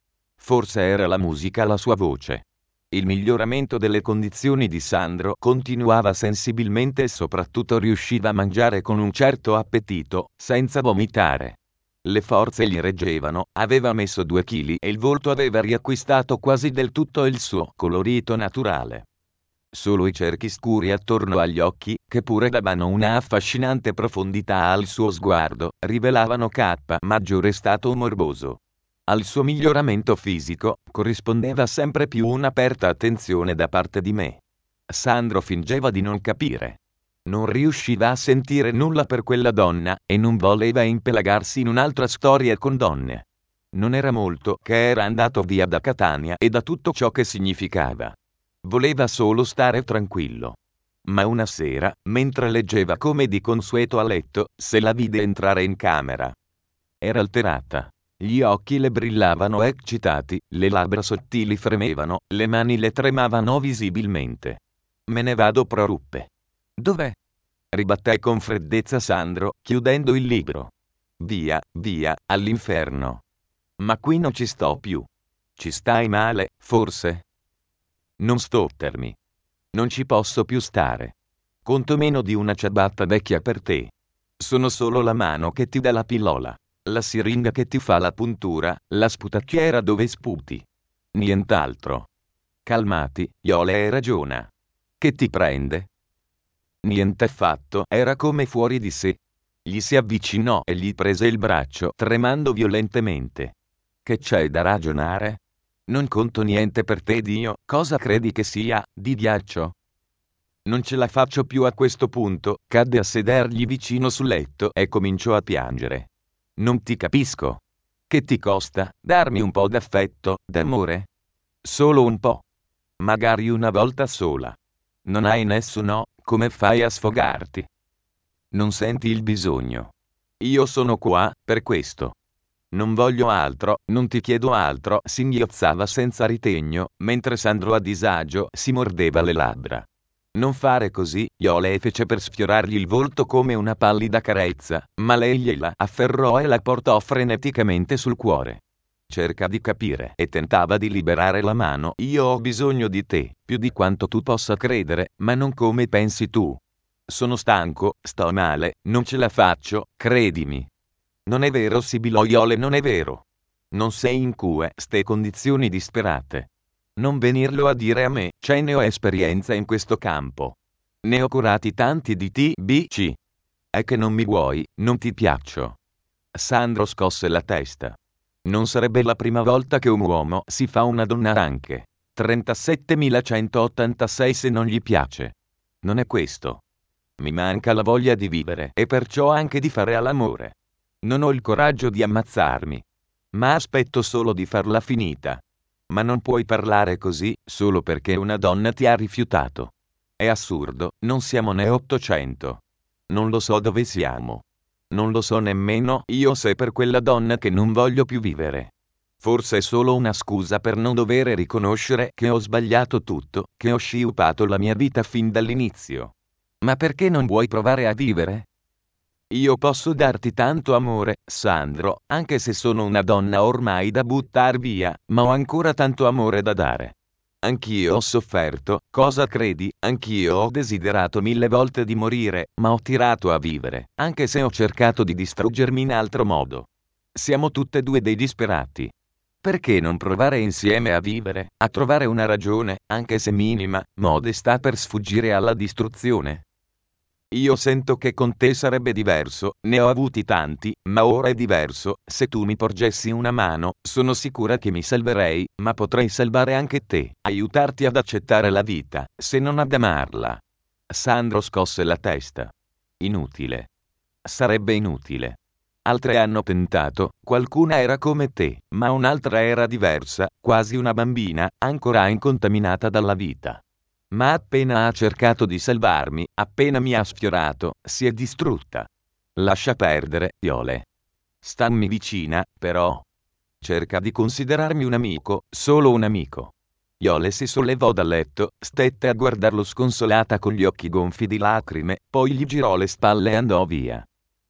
Forse era la musica la sua voce. Il miglioramento delle condizioni di Sandro continuava sensibilmente e soprattutto riusciva a mangiare con un certo appetito, senza vomitare. Le forze gli reggevano, aveva messo 2 chili e il volto aveva riacquistato quasi del tutto il suo colorito naturale. Solo i cerchi scuri attorno agli occhi, che pure davano una affascinante profondità al suo sguardo, rivelavano maggiore stato morboso. Al suo miglioramento fisico corrispondeva sempre più un'aperta attenzione da parte di me. Sandro fingeva di non capire. Non riusciva a sentire nulla per quella donna e non voleva impelagarsi in un'altra storia con donne. Non era molto che era andato via da Catania e da tutto ciò che significava. Voleva solo stare tranquillo. Ma una sera, mentre leggeva come di consueto a letto, se la vide entrare in camera. Era alterata. Gli occhi le brillavano eccitati, le labbra sottili fremevano, le mani le tremavano visibilmente. Me ne vado, proruppe. Dov'è? Ribatté con freddezza Sandro, chiudendo il libro. Via, via, all'inferno. Ma qui non ci sto più. Ci stai male, forse? Non stottermi. Non ci posso più stare. Conto meno di una ciabatta vecchia per te. Sono solo la mano che ti dà la pillola, la siringa che ti fa la puntura, la sputacchiera dove sputi. Nient'altro. Calmati, Iole ragiona. Che ti prende? Niente affatto, era come fuori di sé. Gli si avvicinò e gli prese il braccio, tremando violentemente. Che c'è da ragionare? Non conto niente per te, Dio, cosa credi che sia, di ghiaccio? Non ce la faccio più a questo punto, cadde a sedergli vicino sul letto e cominciò a piangere. Non ti capisco. Che ti costa, darmi un po' d'affetto, d'amore? Solo un po'. Magari una volta sola. Non hai nessuno, come fai a sfogarti? Non senti il bisogno. Io sono qua, per questo. Non voglio altro, non ti chiedo altro, singhiozzava senza ritegno, mentre Sandro a disagio si mordeva le labbra. Non fare così, Iole fece per sfiorargli il volto come una pallida carezza, ma lei gliela afferrò e la portò freneticamente sul cuore. Cerca di capire, e tentava di liberare la mano. Io ho bisogno di te, più di quanto tu possa credere, ma non come pensi tu. Sono stanco, sto male, non ce la faccio, credimi. Non è vero, sibilò Iole, non è vero. Non sei in queste condizioni disperate. Non venirlo a dire a me, ne ho esperienza in questo campo. Ne ho curati tanti di TBC. È che non mi vuoi, non ti piaccio. Sandro scosse la testa. Non sarebbe la prima volta che un uomo si fa una donna anche. 37.186 se non gli piace. Non è questo. Mi manca la voglia di vivere e perciò anche di fare all'amore. Non ho il coraggio di ammazzarmi. Ma aspetto solo di farla finita. Ma non puoi parlare così, solo perché una donna ti ha rifiutato. È assurdo, non siamo né 800. Non lo so dove siamo. Non lo so nemmeno io se per quella donna che non voglio più vivere. Forse è solo una scusa per non dover riconoscere che ho sbagliato tutto, che ho sciupato la mia vita fin dall'inizio. Ma perché non vuoi provare a vivere? Io posso darti tanto amore, Sandro, anche se sono una donna ormai da buttar via, ma ho ancora tanto amore da dare. Anch'io ho sofferto, cosa credi? Anch'io ho desiderato 1000 volte di morire, ma ho tirato a vivere, anche se ho cercato di distruggermi in altro modo. Siamo tutte e due dei disperati. Perché non provare insieme a vivere, a trovare una ragione, anche se minima, modesta per sfuggire alla distruzione? Io sento che con te sarebbe diverso, ne ho avuti tanti, ma ora è diverso. Se tu mi porgessi una mano, sono sicura che mi salverei, ma potrei salvare anche te, aiutarti ad accettare la vita, se non ad amarla. Sandro scosse la testa. Inutile. Sarebbe inutile. Altre hanno tentato, qualcuna era come te, ma un'altra era diversa, quasi una bambina, ancora incontaminata dalla vita. Ma appena ha cercato di salvarmi, appena mi ha sfiorato, si è distrutta. Lascia perdere, Iole. Stammi vicina, però. Cerca di considerarmi un amico, solo un amico. Iole si sollevò dal letto, stette a guardarlo sconsolata con gli occhi gonfi di lacrime, poi gli girò le spalle e andò via.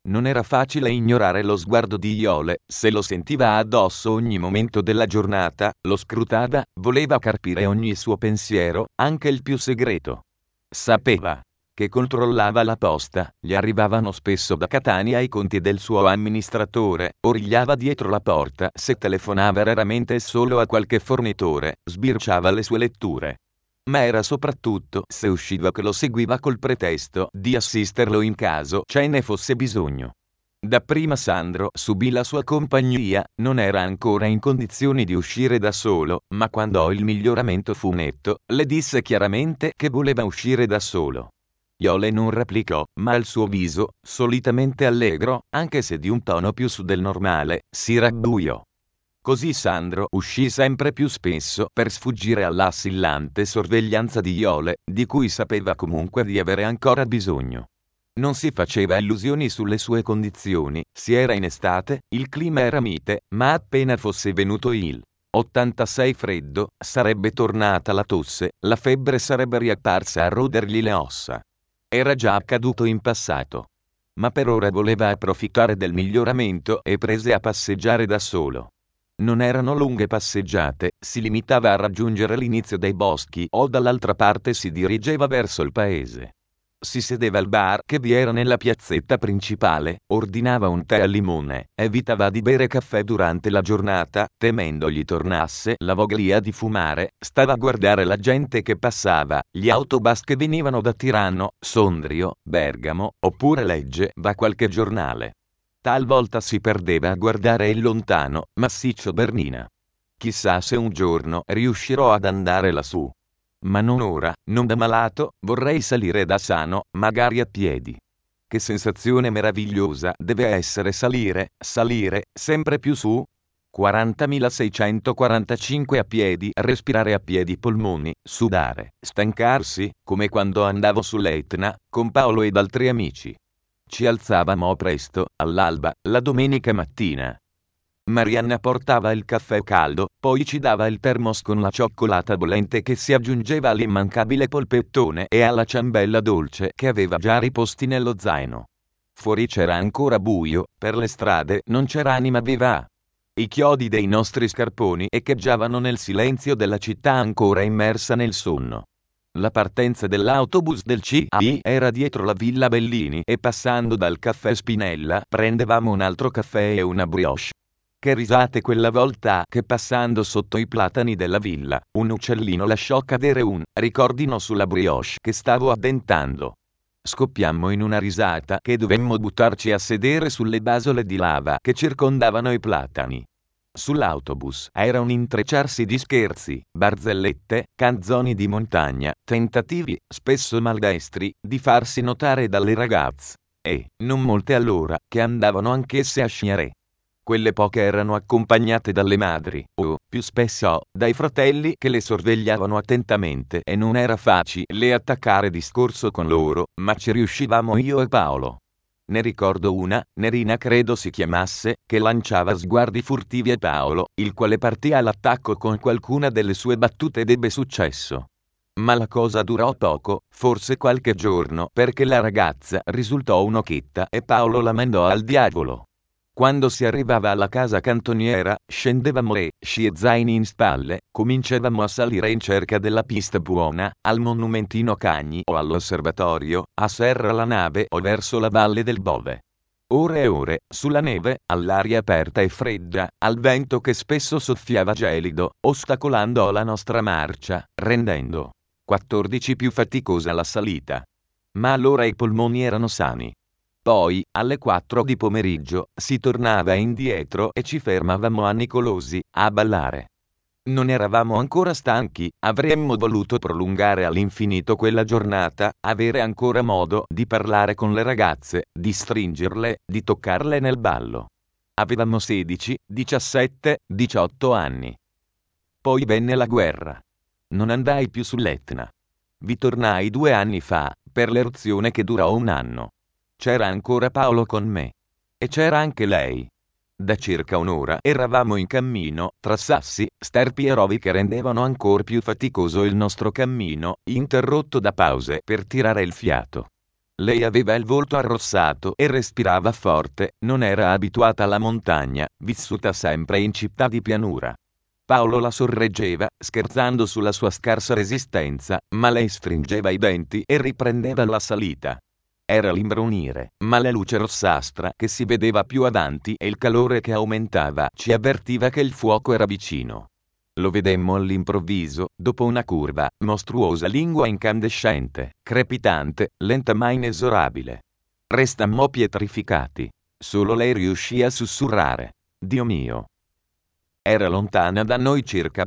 Non era facile ignorare lo sguardo di Iole, se lo sentiva addosso ogni momento della giornata, lo scrutava, voleva carpire ogni suo pensiero, anche il più segreto. Sapeva che controllava la posta, gli arrivavano spesso da Catania i conti del suo amministratore, origliava dietro la porta se telefonava raramente solo a qualche fornitore, sbirciava le sue letture. Ma era soprattutto se usciva che lo seguiva col pretesto di assisterlo in caso ce ne fosse bisogno. Dapprima Sandro subì la sua compagnia, non era ancora in condizioni di uscire da solo, ma quando il miglioramento fu netto, le disse chiaramente che voleva uscire da solo. Iole non replicò, ma il suo viso, solitamente allegro, anche se di un tono più su del normale, si rabbuiò. Così Sandro uscì sempre più spesso per sfuggire all'assillante sorveglianza di Iole, di cui sapeva comunque di avere ancora bisogno. Non si faceva illusioni sulle sue condizioni, si era in estate, il clima era mite, ma appena fosse venuto il 86 freddo, sarebbe tornata la tosse, la febbre sarebbe riapparsa a rodergli le ossa. Era già accaduto in passato. Ma per ora voleva approfittare del miglioramento e prese a passeggiare da solo. Non erano lunghe passeggiate, si limitava a raggiungere l'inizio dei boschi o dall'altra parte si dirigeva verso il paese. Si sedeva al bar che vi era nella piazzetta principale, ordinava un tè al limone, evitava di bere caffè durante la giornata, temendo gli tornasse la voglia di fumare, stava a guardare la gente che passava, gli autobus che venivano da Tirano, Sondrio, Bergamo, oppure legge da qualche giornale. Talvolta si perdeva a guardare il lontano, massiccio Bernina. Chissà se un giorno riuscirò ad andare lassù. Ma non ora, non da malato, vorrei salire da sano, magari a piedi. Che sensazione meravigliosa deve essere salire, sempre più su. 40.645 a piedi, respirare a piedi polmoni, sudare, stancarsi, come quando andavo sull'Etna, con Paolo ed altri amici. Ci alzavamo presto, all'alba, la domenica mattina. Marianna portava il caffè caldo, poi ci dava il termos con la cioccolata bollente che si aggiungeva all'immancabile polpettone e alla ciambella dolce che aveva già riposti nello zaino. Fuori c'era ancora buio, per le strade non c'era anima viva. I chiodi dei nostri scarponi echeggiavano nel silenzio della città ancora immersa nel sonno. La partenza dell'autobus del CAI era dietro la Villa Bellini e passando dal caffè Spinella prendevamo un altro caffè e una brioche. Che risate quella volta che passando sotto i platani della villa, un uccellino lasciò cadere un ricordino sulla brioche che stavo addentando. Scoppiammo in una risata che dovemmo buttarci a sedere sulle basole di lava che circondavano i platani. Sull'autobus era un intrecciarsi di scherzi, barzellette, canzoni di montagna, tentativi, spesso maldestri, di farsi notare dalle ragazze. E, non molte allora, che andavano anch'esse a sciare. Quelle poche erano accompagnate dalle madri, o, più spesso, dai fratelli che le sorvegliavano attentamente e non era facile attaccare discorso con loro, ma ci riuscivamo io e Paolo. Ne ricordo una, Nerina credo si chiamasse, che lanciava sguardi furtivi a Paolo, il quale partì all'attacco con qualcuna delle sue battute ed ebbe successo. Ma la cosa durò poco, forse qualche giorno, perché la ragazza risultò un'occhetta e Paolo la mandò al diavolo. Quando si arrivava alla casa cantoniera, scendevamo e, sci e zaini in spalle, cominciavamo a salire in cerca della pista buona, al monumentino Cagni o all'osservatorio, a Serra la Nave o verso la valle del Bove. Ore e ore, sulla neve, all'aria aperta e fredda, al vento che spesso soffiava gelido, ostacolando la nostra marcia, rendendo 14 più faticosa la salita. Ma allora i polmoni erano sani. Poi, alle 4 di pomeriggio, si tornava indietro e ci fermavamo a Nicolosi, a ballare. Non eravamo ancora stanchi, avremmo voluto prolungare all'infinito quella giornata, avere ancora modo di parlare con le ragazze, di stringerle, di toccarle nel ballo. Avevamo 16, 17, 18 anni. Poi venne la guerra. Non andai più sull'Etna. Vi tornai 2 anni fa, per l'eruzione che durò 1 anno. C'era ancora Paolo con me. E c'era anche lei. Da circa un'ora eravamo in cammino, tra sassi, sterpi e rovi che rendevano ancor più faticoso il nostro cammino, interrotto da pause per tirare il fiato. Lei aveva il volto arrossato e respirava forte, non era abituata alla montagna, vissuta sempre in città di pianura. Paolo la sorreggeva, scherzando sulla sua scarsa resistenza, ma lei stringeva i denti e riprendeva la salita. Era l'imbrunire, ma la luce rossastra che si vedeva più avanti e il calore che aumentava ci avvertiva che il fuoco era vicino. Lo vedemmo all'improvviso, dopo una curva, mostruosa lingua incandescente, crepitante, lenta ma inesorabile. Restammo pietrificati. Solo lei riuscì a sussurrare: Dio mio! Era lontana da noi circa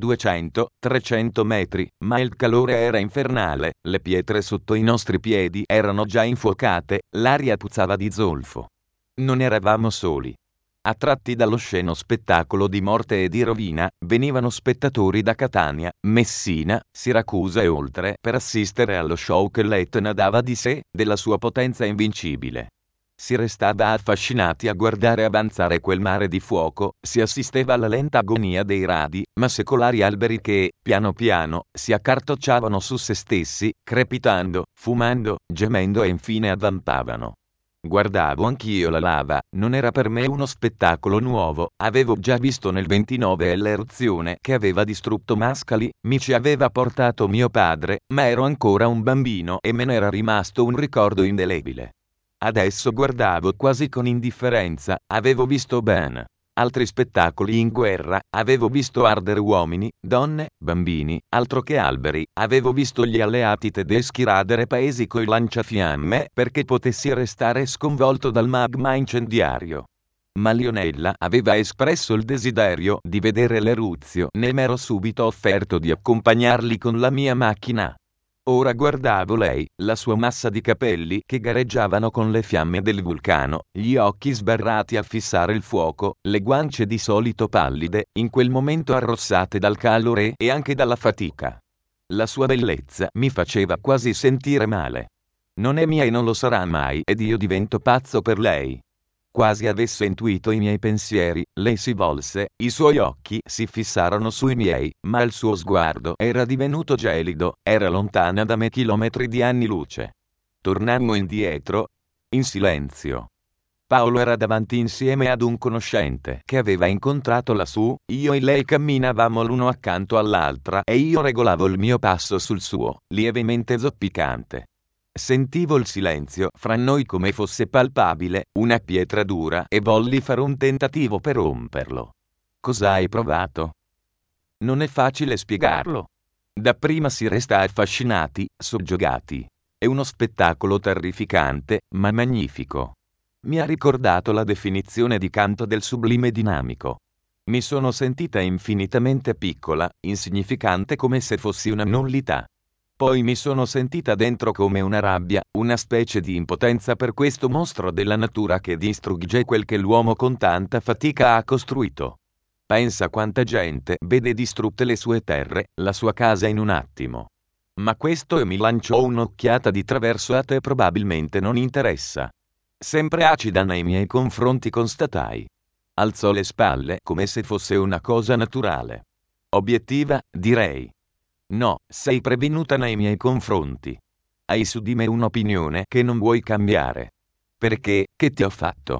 200-300 metri, ma il calore era infernale, le pietre sotto i nostri piedi erano già infuocate, l'aria puzzava di zolfo. Non eravamo soli. Attratti dallo sceno spettacolo di morte e di rovina, venivano spettatori da Catania, Messina, Siracusa e oltre per assistere allo show che l'Etna dava di sé, della sua potenza invincibile. Si restava affascinati a guardare avanzare quel mare di fuoco, si assisteva alla lenta agonia dei radi, ma secolari alberi che, piano piano, si accartocciavano su se stessi, crepitando, fumando, gemendo e infine avvampavano. Guardavo anch'io la lava, non era per me uno spettacolo nuovo, avevo già visto nel 29 l'eruzione che aveva distrutto Mascali, mi ci aveva portato mio padre, ma ero ancora un bambino e me ne era rimasto un ricordo indelebile. Adesso guardavo quasi con indifferenza, avevo visto ben altri spettacoli in guerra, avevo visto ardere uomini, donne, bambini, altro che alberi, avevo visto gli alleati tedeschi radere paesi coi lanciafiamme perché potessi restare sconvolto dal magma incendiario. Ma Lionella aveva espresso il desiderio di vedere l'eruzio e mi ero subito offerto di accompagnarli con la mia macchina. Ora guardavo lei, la sua massa di capelli che gareggiavano con le fiamme del vulcano, gli occhi sbarrati a fissare il fuoco, le guance di solito pallide, in quel momento arrossate dal calore e anche dalla fatica. La sua bellezza mi faceva quasi sentire male. Non è mia e non lo sarà mai, ed io divento pazzo per lei. Quasi avesse intuito i miei pensieri, lei si volse, i suoi occhi si fissarono sui miei, ma il suo sguardo era divenuto gelido, era lontana da me chilometri di anni luce. Tornammo indietro, in silenzio. Paolo era davanti insieme ad un conoscente che aveva incontrato lassù, io e lei camminavamo l'uno accanto all'altra e io regolavo il mio passo sul suo, lievemente zoppicante. Sentivo il silenzio fra noi come fosse palpabile, una pietra dura, e volli fare un tentativo per romperlo. Cosa hai provato? Non è facile spiegarlo. Dapprima si resta affascinati, soggiogati. È uno spettacolo terrificante, ma magnifico. Mi ha ricordato la definizione di Kant del sublime dinamico. Mi sono sentita infinitamente piccola, insignificante come se fossi una nullità. Poi mi sono sentita dentro come una rabbia, una specie di impotenza per questo mostro della natura che distrugge quel che l'uomo con tanta fatica ha costruito. Pensa quanta gente vede distrutte le sue terre, la sua casa in un attimo. Ma questo mi lanciò un'occhiata di traverso a te probabilmente non interessa. Sempre acida nei miei confronti constatai. Alzò le spalle come se fosse una cosa naturale. Obiettiva, direi. No, sei prevenuta nei miei confronti. Hai su di me un'opinione che non vuoi cambiare. Perché, che ti ho fatto?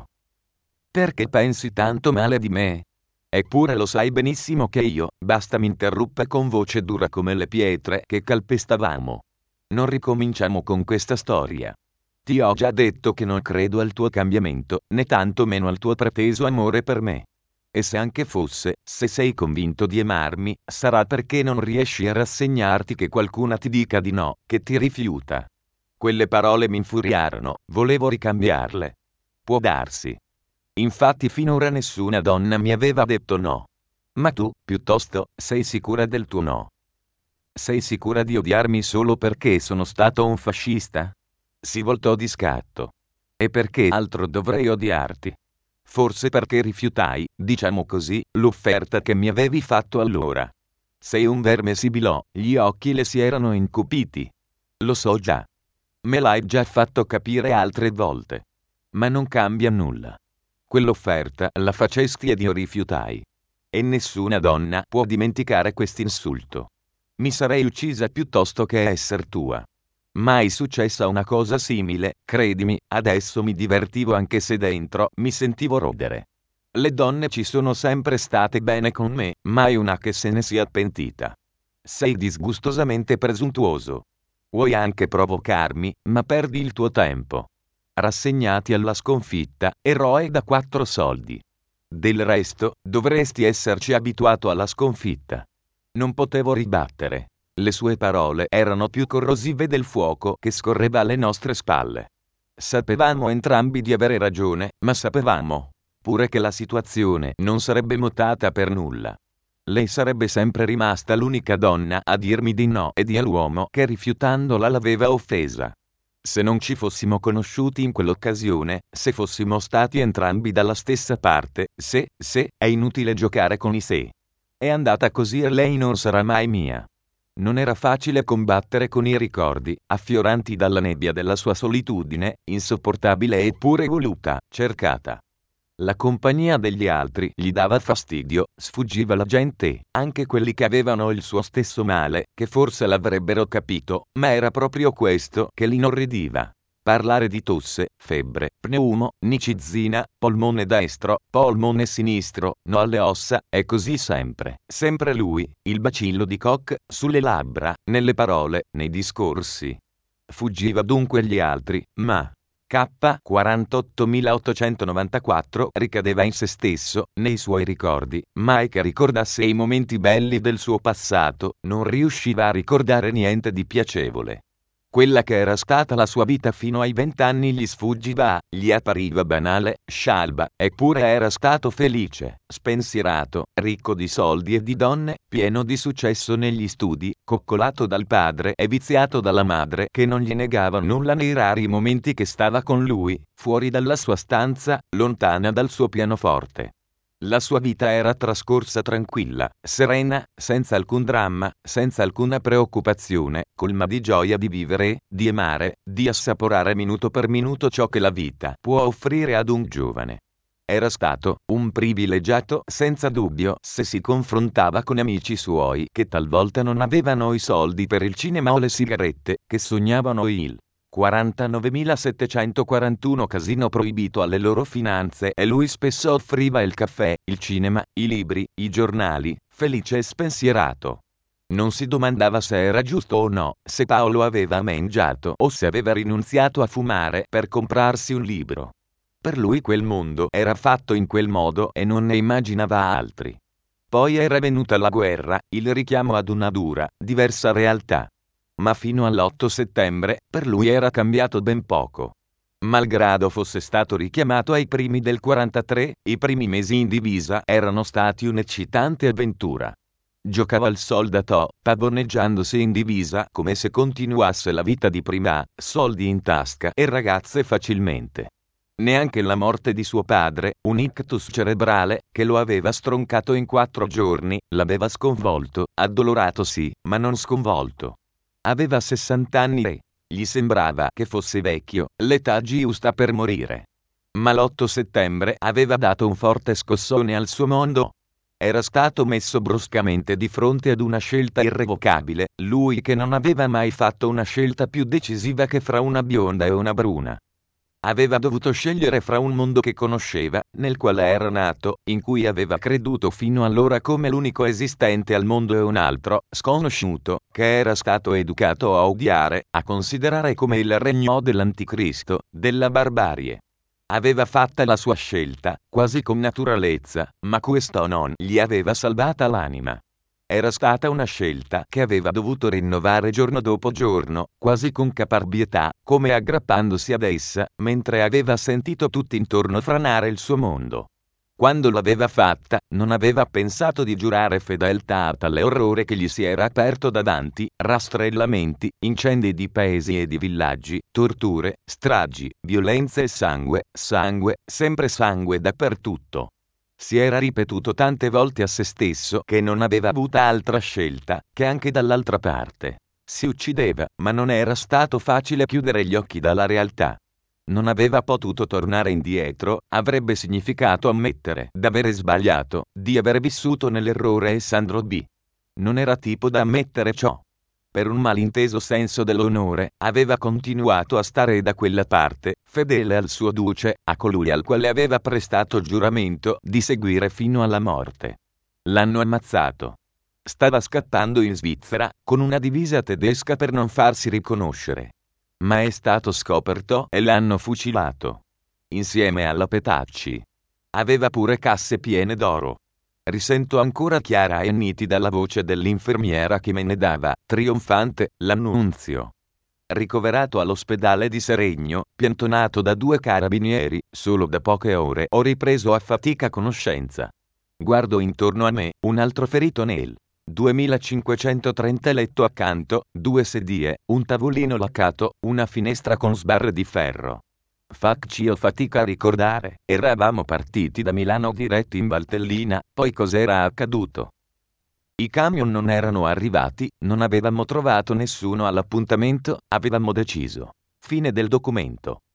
Perché pensi tanto male di me? Eppure lo sai benissimo che io, basta, mi interruppe con voce dura come le pietre che calpestavamo. Non ricominciamo con questa storia. Ti ho già detto che non credo al tuo cambiamento, né tanto meno al tuo preteso amore per me. E se anche fosse, se sei convinto di amarmi, sarà perché non riesci a rassegnarti che qualcuna ti dica di no, che ti rifiuta. Quelle parole mi infuriarono, volevo ricambiarle. Può darsi. Infatti finora nessuna donna mi aveva detto no. Ma tu, piuttosto, sei sicura del tuo no? Sei sicura di odiarmi solo perché sono stato un fascista? Si voltò di scatto. E perché altro dovrei odiarti? Forse perché rifiutai, diciamo così, l'offerta che mi avevi fatto allora. Sei un verme, sibilò, gli occhi le si erano incupiti. Lo so già. Me l'hai già fatto capire altre volte. Ma non cambia nulla. Quell'offerta la facesti ed io rifiutai. E nessuna donna può dimenticare quest'insulto. Mi sarei uccisa piuttosto che esser tua. mai successa una cosa simile, credimi, adesso mi divertivo anche se dentro mi sentivo rodere. Le donne ci sono sempre state bene con me, mai una che se ne sia pentita. Sei disgustosamente presuntuoso. Vuoi anche provocarmi, ma perdi il tuo tempo. Rassegnati alla sconfitta, eroe da 4 soldi. Del resto, dovresti esserci abituato alla sconfitta. Non potevo ribattere. Le sue parole erano più corrosive del fuoco che scorreva alle nostre spalle. Sapevamo entrambi di avere ragione, ma sapevamo pure che la situazione non sarebbe mutata per nulla. Lei sarebbe sempre rimasta l'unica donna a dirmi di no e di l'uomo che rifiutandola l'aveva offesa. Se non ci fossimo conosciuti in quell'occasione, se fossimo stati entrambi dalla stessa parte, se, è inutile giocare con i se. È andata così e lei non sarà mai mia. Non era facile combattere con i ricordi, affioranti dalla nebbia della sua solitudine, insopportabile eppure voluta, cercata. La compagnia degli altri gli dava fastidio, sfuggiva la gente, anche quelli che avevano il suo stesso male, che forse l'avrebbero capito, ma era proprio questo che l'inorridiva. Parlare di tosse, febbre, pneumo, nicizina, polmone destro, polmone sinistro, no alle ossa, è così sempre. Sempre lui, il bacillo di Koch, sulle labbra, nelle parole, nei discorsi. Fuggiva dunque gli altri, ma K48894 ricadeva in se stesso, nei suoi ricordi, mai che ricordasse i momenti belli del suo passato, non riusciva a ricordare niente di piacevole. Quella che era stata la sua vita fino ai 20 anni gli sfuggiva, gli appariva banale, scialba, eppure era stato felice, spensierato, ricco di soldi e di donne, pieno di successo negli studi, coccolato dal padre e viziato dalla madre che non gli negava nulla nei rari momenti che stava con lui, fuori dalla sua stanza, lontana dal suo pianoforte. La sua vita era trascorsa tranquilla, serena, senza alcun dramma, senza alcuna preoccupazione, colma di gioia di vivere, di amare, di assaporare minuto per minuto ciò che la vita può offrire ad un giovane. Era stato un privilegiato senza dubbio se si confrontava con amici suoi che talvolta non avevano i soldi per il cinema o le sigarette, che sognavano il 49.741 casino proibito alle loro finanze e lui spesso offriva il caffè, il cinema, i libri, i giornali, felice e spensierato. Non si domandava se era giusto o no, se Paolo aveva mangiato o se aveva rinunziato a fumare per comprarsi un libro. Per lui quel mondo era fatto in quel modo e non ne immaginava altri. Poi era venuta la guerra, il richiamo ad una dura, diversa realtà. Ma fino all'8 settembre, per lui era cambiato ben poco. Malgrado fosse stato richiamato ai primi del 43, i primi mesi in divisa erano stati un'eccitante avventura. Giocava al soldato, pavoneggiandosi in divisa come se continuasse la vita di prima, soldi in tasca e ragazze facilmente. Neanche la morte di suo padre, un ictus cerebrale, che lo aveva stroncato in 4 giorni, l'aveva sconvolto, addolorato sì, ma non sconvolto. Aveva 60 anni e gli sembrava che fosse vecchio, l'età giusta per morire. Ma l'8 settembre aveva dato un forte scossone al suo mondo. Era stato messo bruscamente di fronte ad una scelta irrevocabile, lui che non aveva mai fatto una scelta più decisiva che fra una bionda e una bruna. Aveva dovuto scegliere fra un mondo che conosceva, nel quale era nato, in cui aveva creduto fino allora come l'unico esistente al mondo e un altro, sconosciuto, che era stato educato a odiare, a considerare come il regno dell'anticristo, della barbarie. Aveva fatta la sua scelta, quasi con naturalezza, ma questo non gli aveva salvata l'anima. Era stata una scelta che aveva dovuto rinnovare giorno dopo giorno, quasi con caparbietà, come aggrappandosi ad essa, mentre aveva sentito tutti intorno franare il suo mondo. Quando l'aveva fatta, non aveva pensato di giurare fedeltà a tale orrore che gli si era aperto davanti, rastrellamenti, incendi di paesi e di villaggi, torture, stragi, violenze e sangue, sempre sangue dappertutto. Si era ripetuto tante volte a se stesso che non aveva avuta altra scelta, che anche dall'altra parte si uccideva, ma non era stato facile chiudere gli occhi dalla realtà. Non aveva potuto tornare indietro, avrebbe significato ammettere d'avere sbagliato, di aver vissuto nell'errore e Sandro B. non era tipo da ammettere ciò. per un malinteso senso dell'onore, aveva continuato a stare da quella parte, fedele al suo duce, a colui al quale aveva prestato giuramento di seguire fino alla morte. L'hanno ammazzato. Stava scappando in Svizzera, con una divisa tedesca per non farsi riconoscere. Ma è stato scoperto e l'hanno fucilato. Insieme alla Petacci. Aveva pure casse piene d'oro. Risento ancora chiara e nitida la voce dell'infermiera che me ne dava, trionfante, l'annunzio. Ricoverato all'ospedale di Seregno, piantonato da 2 carabinieri, solo da poche ore ho ripreso a fatica conoscenza. Guardo intorno a me, un altro ferito nel 2530 letto accanto, 2 sedie, un tavolino laccato, una finestra con sbarre di ferro. Faccio fatica a ricordare, eravamo partiti da Milano diretti in Valtellina, poi cos'era accaduto? I camion non erano arrivati, non avevamo trovato nessuno all'appuntamento, avevamo deciso. Fine del documento.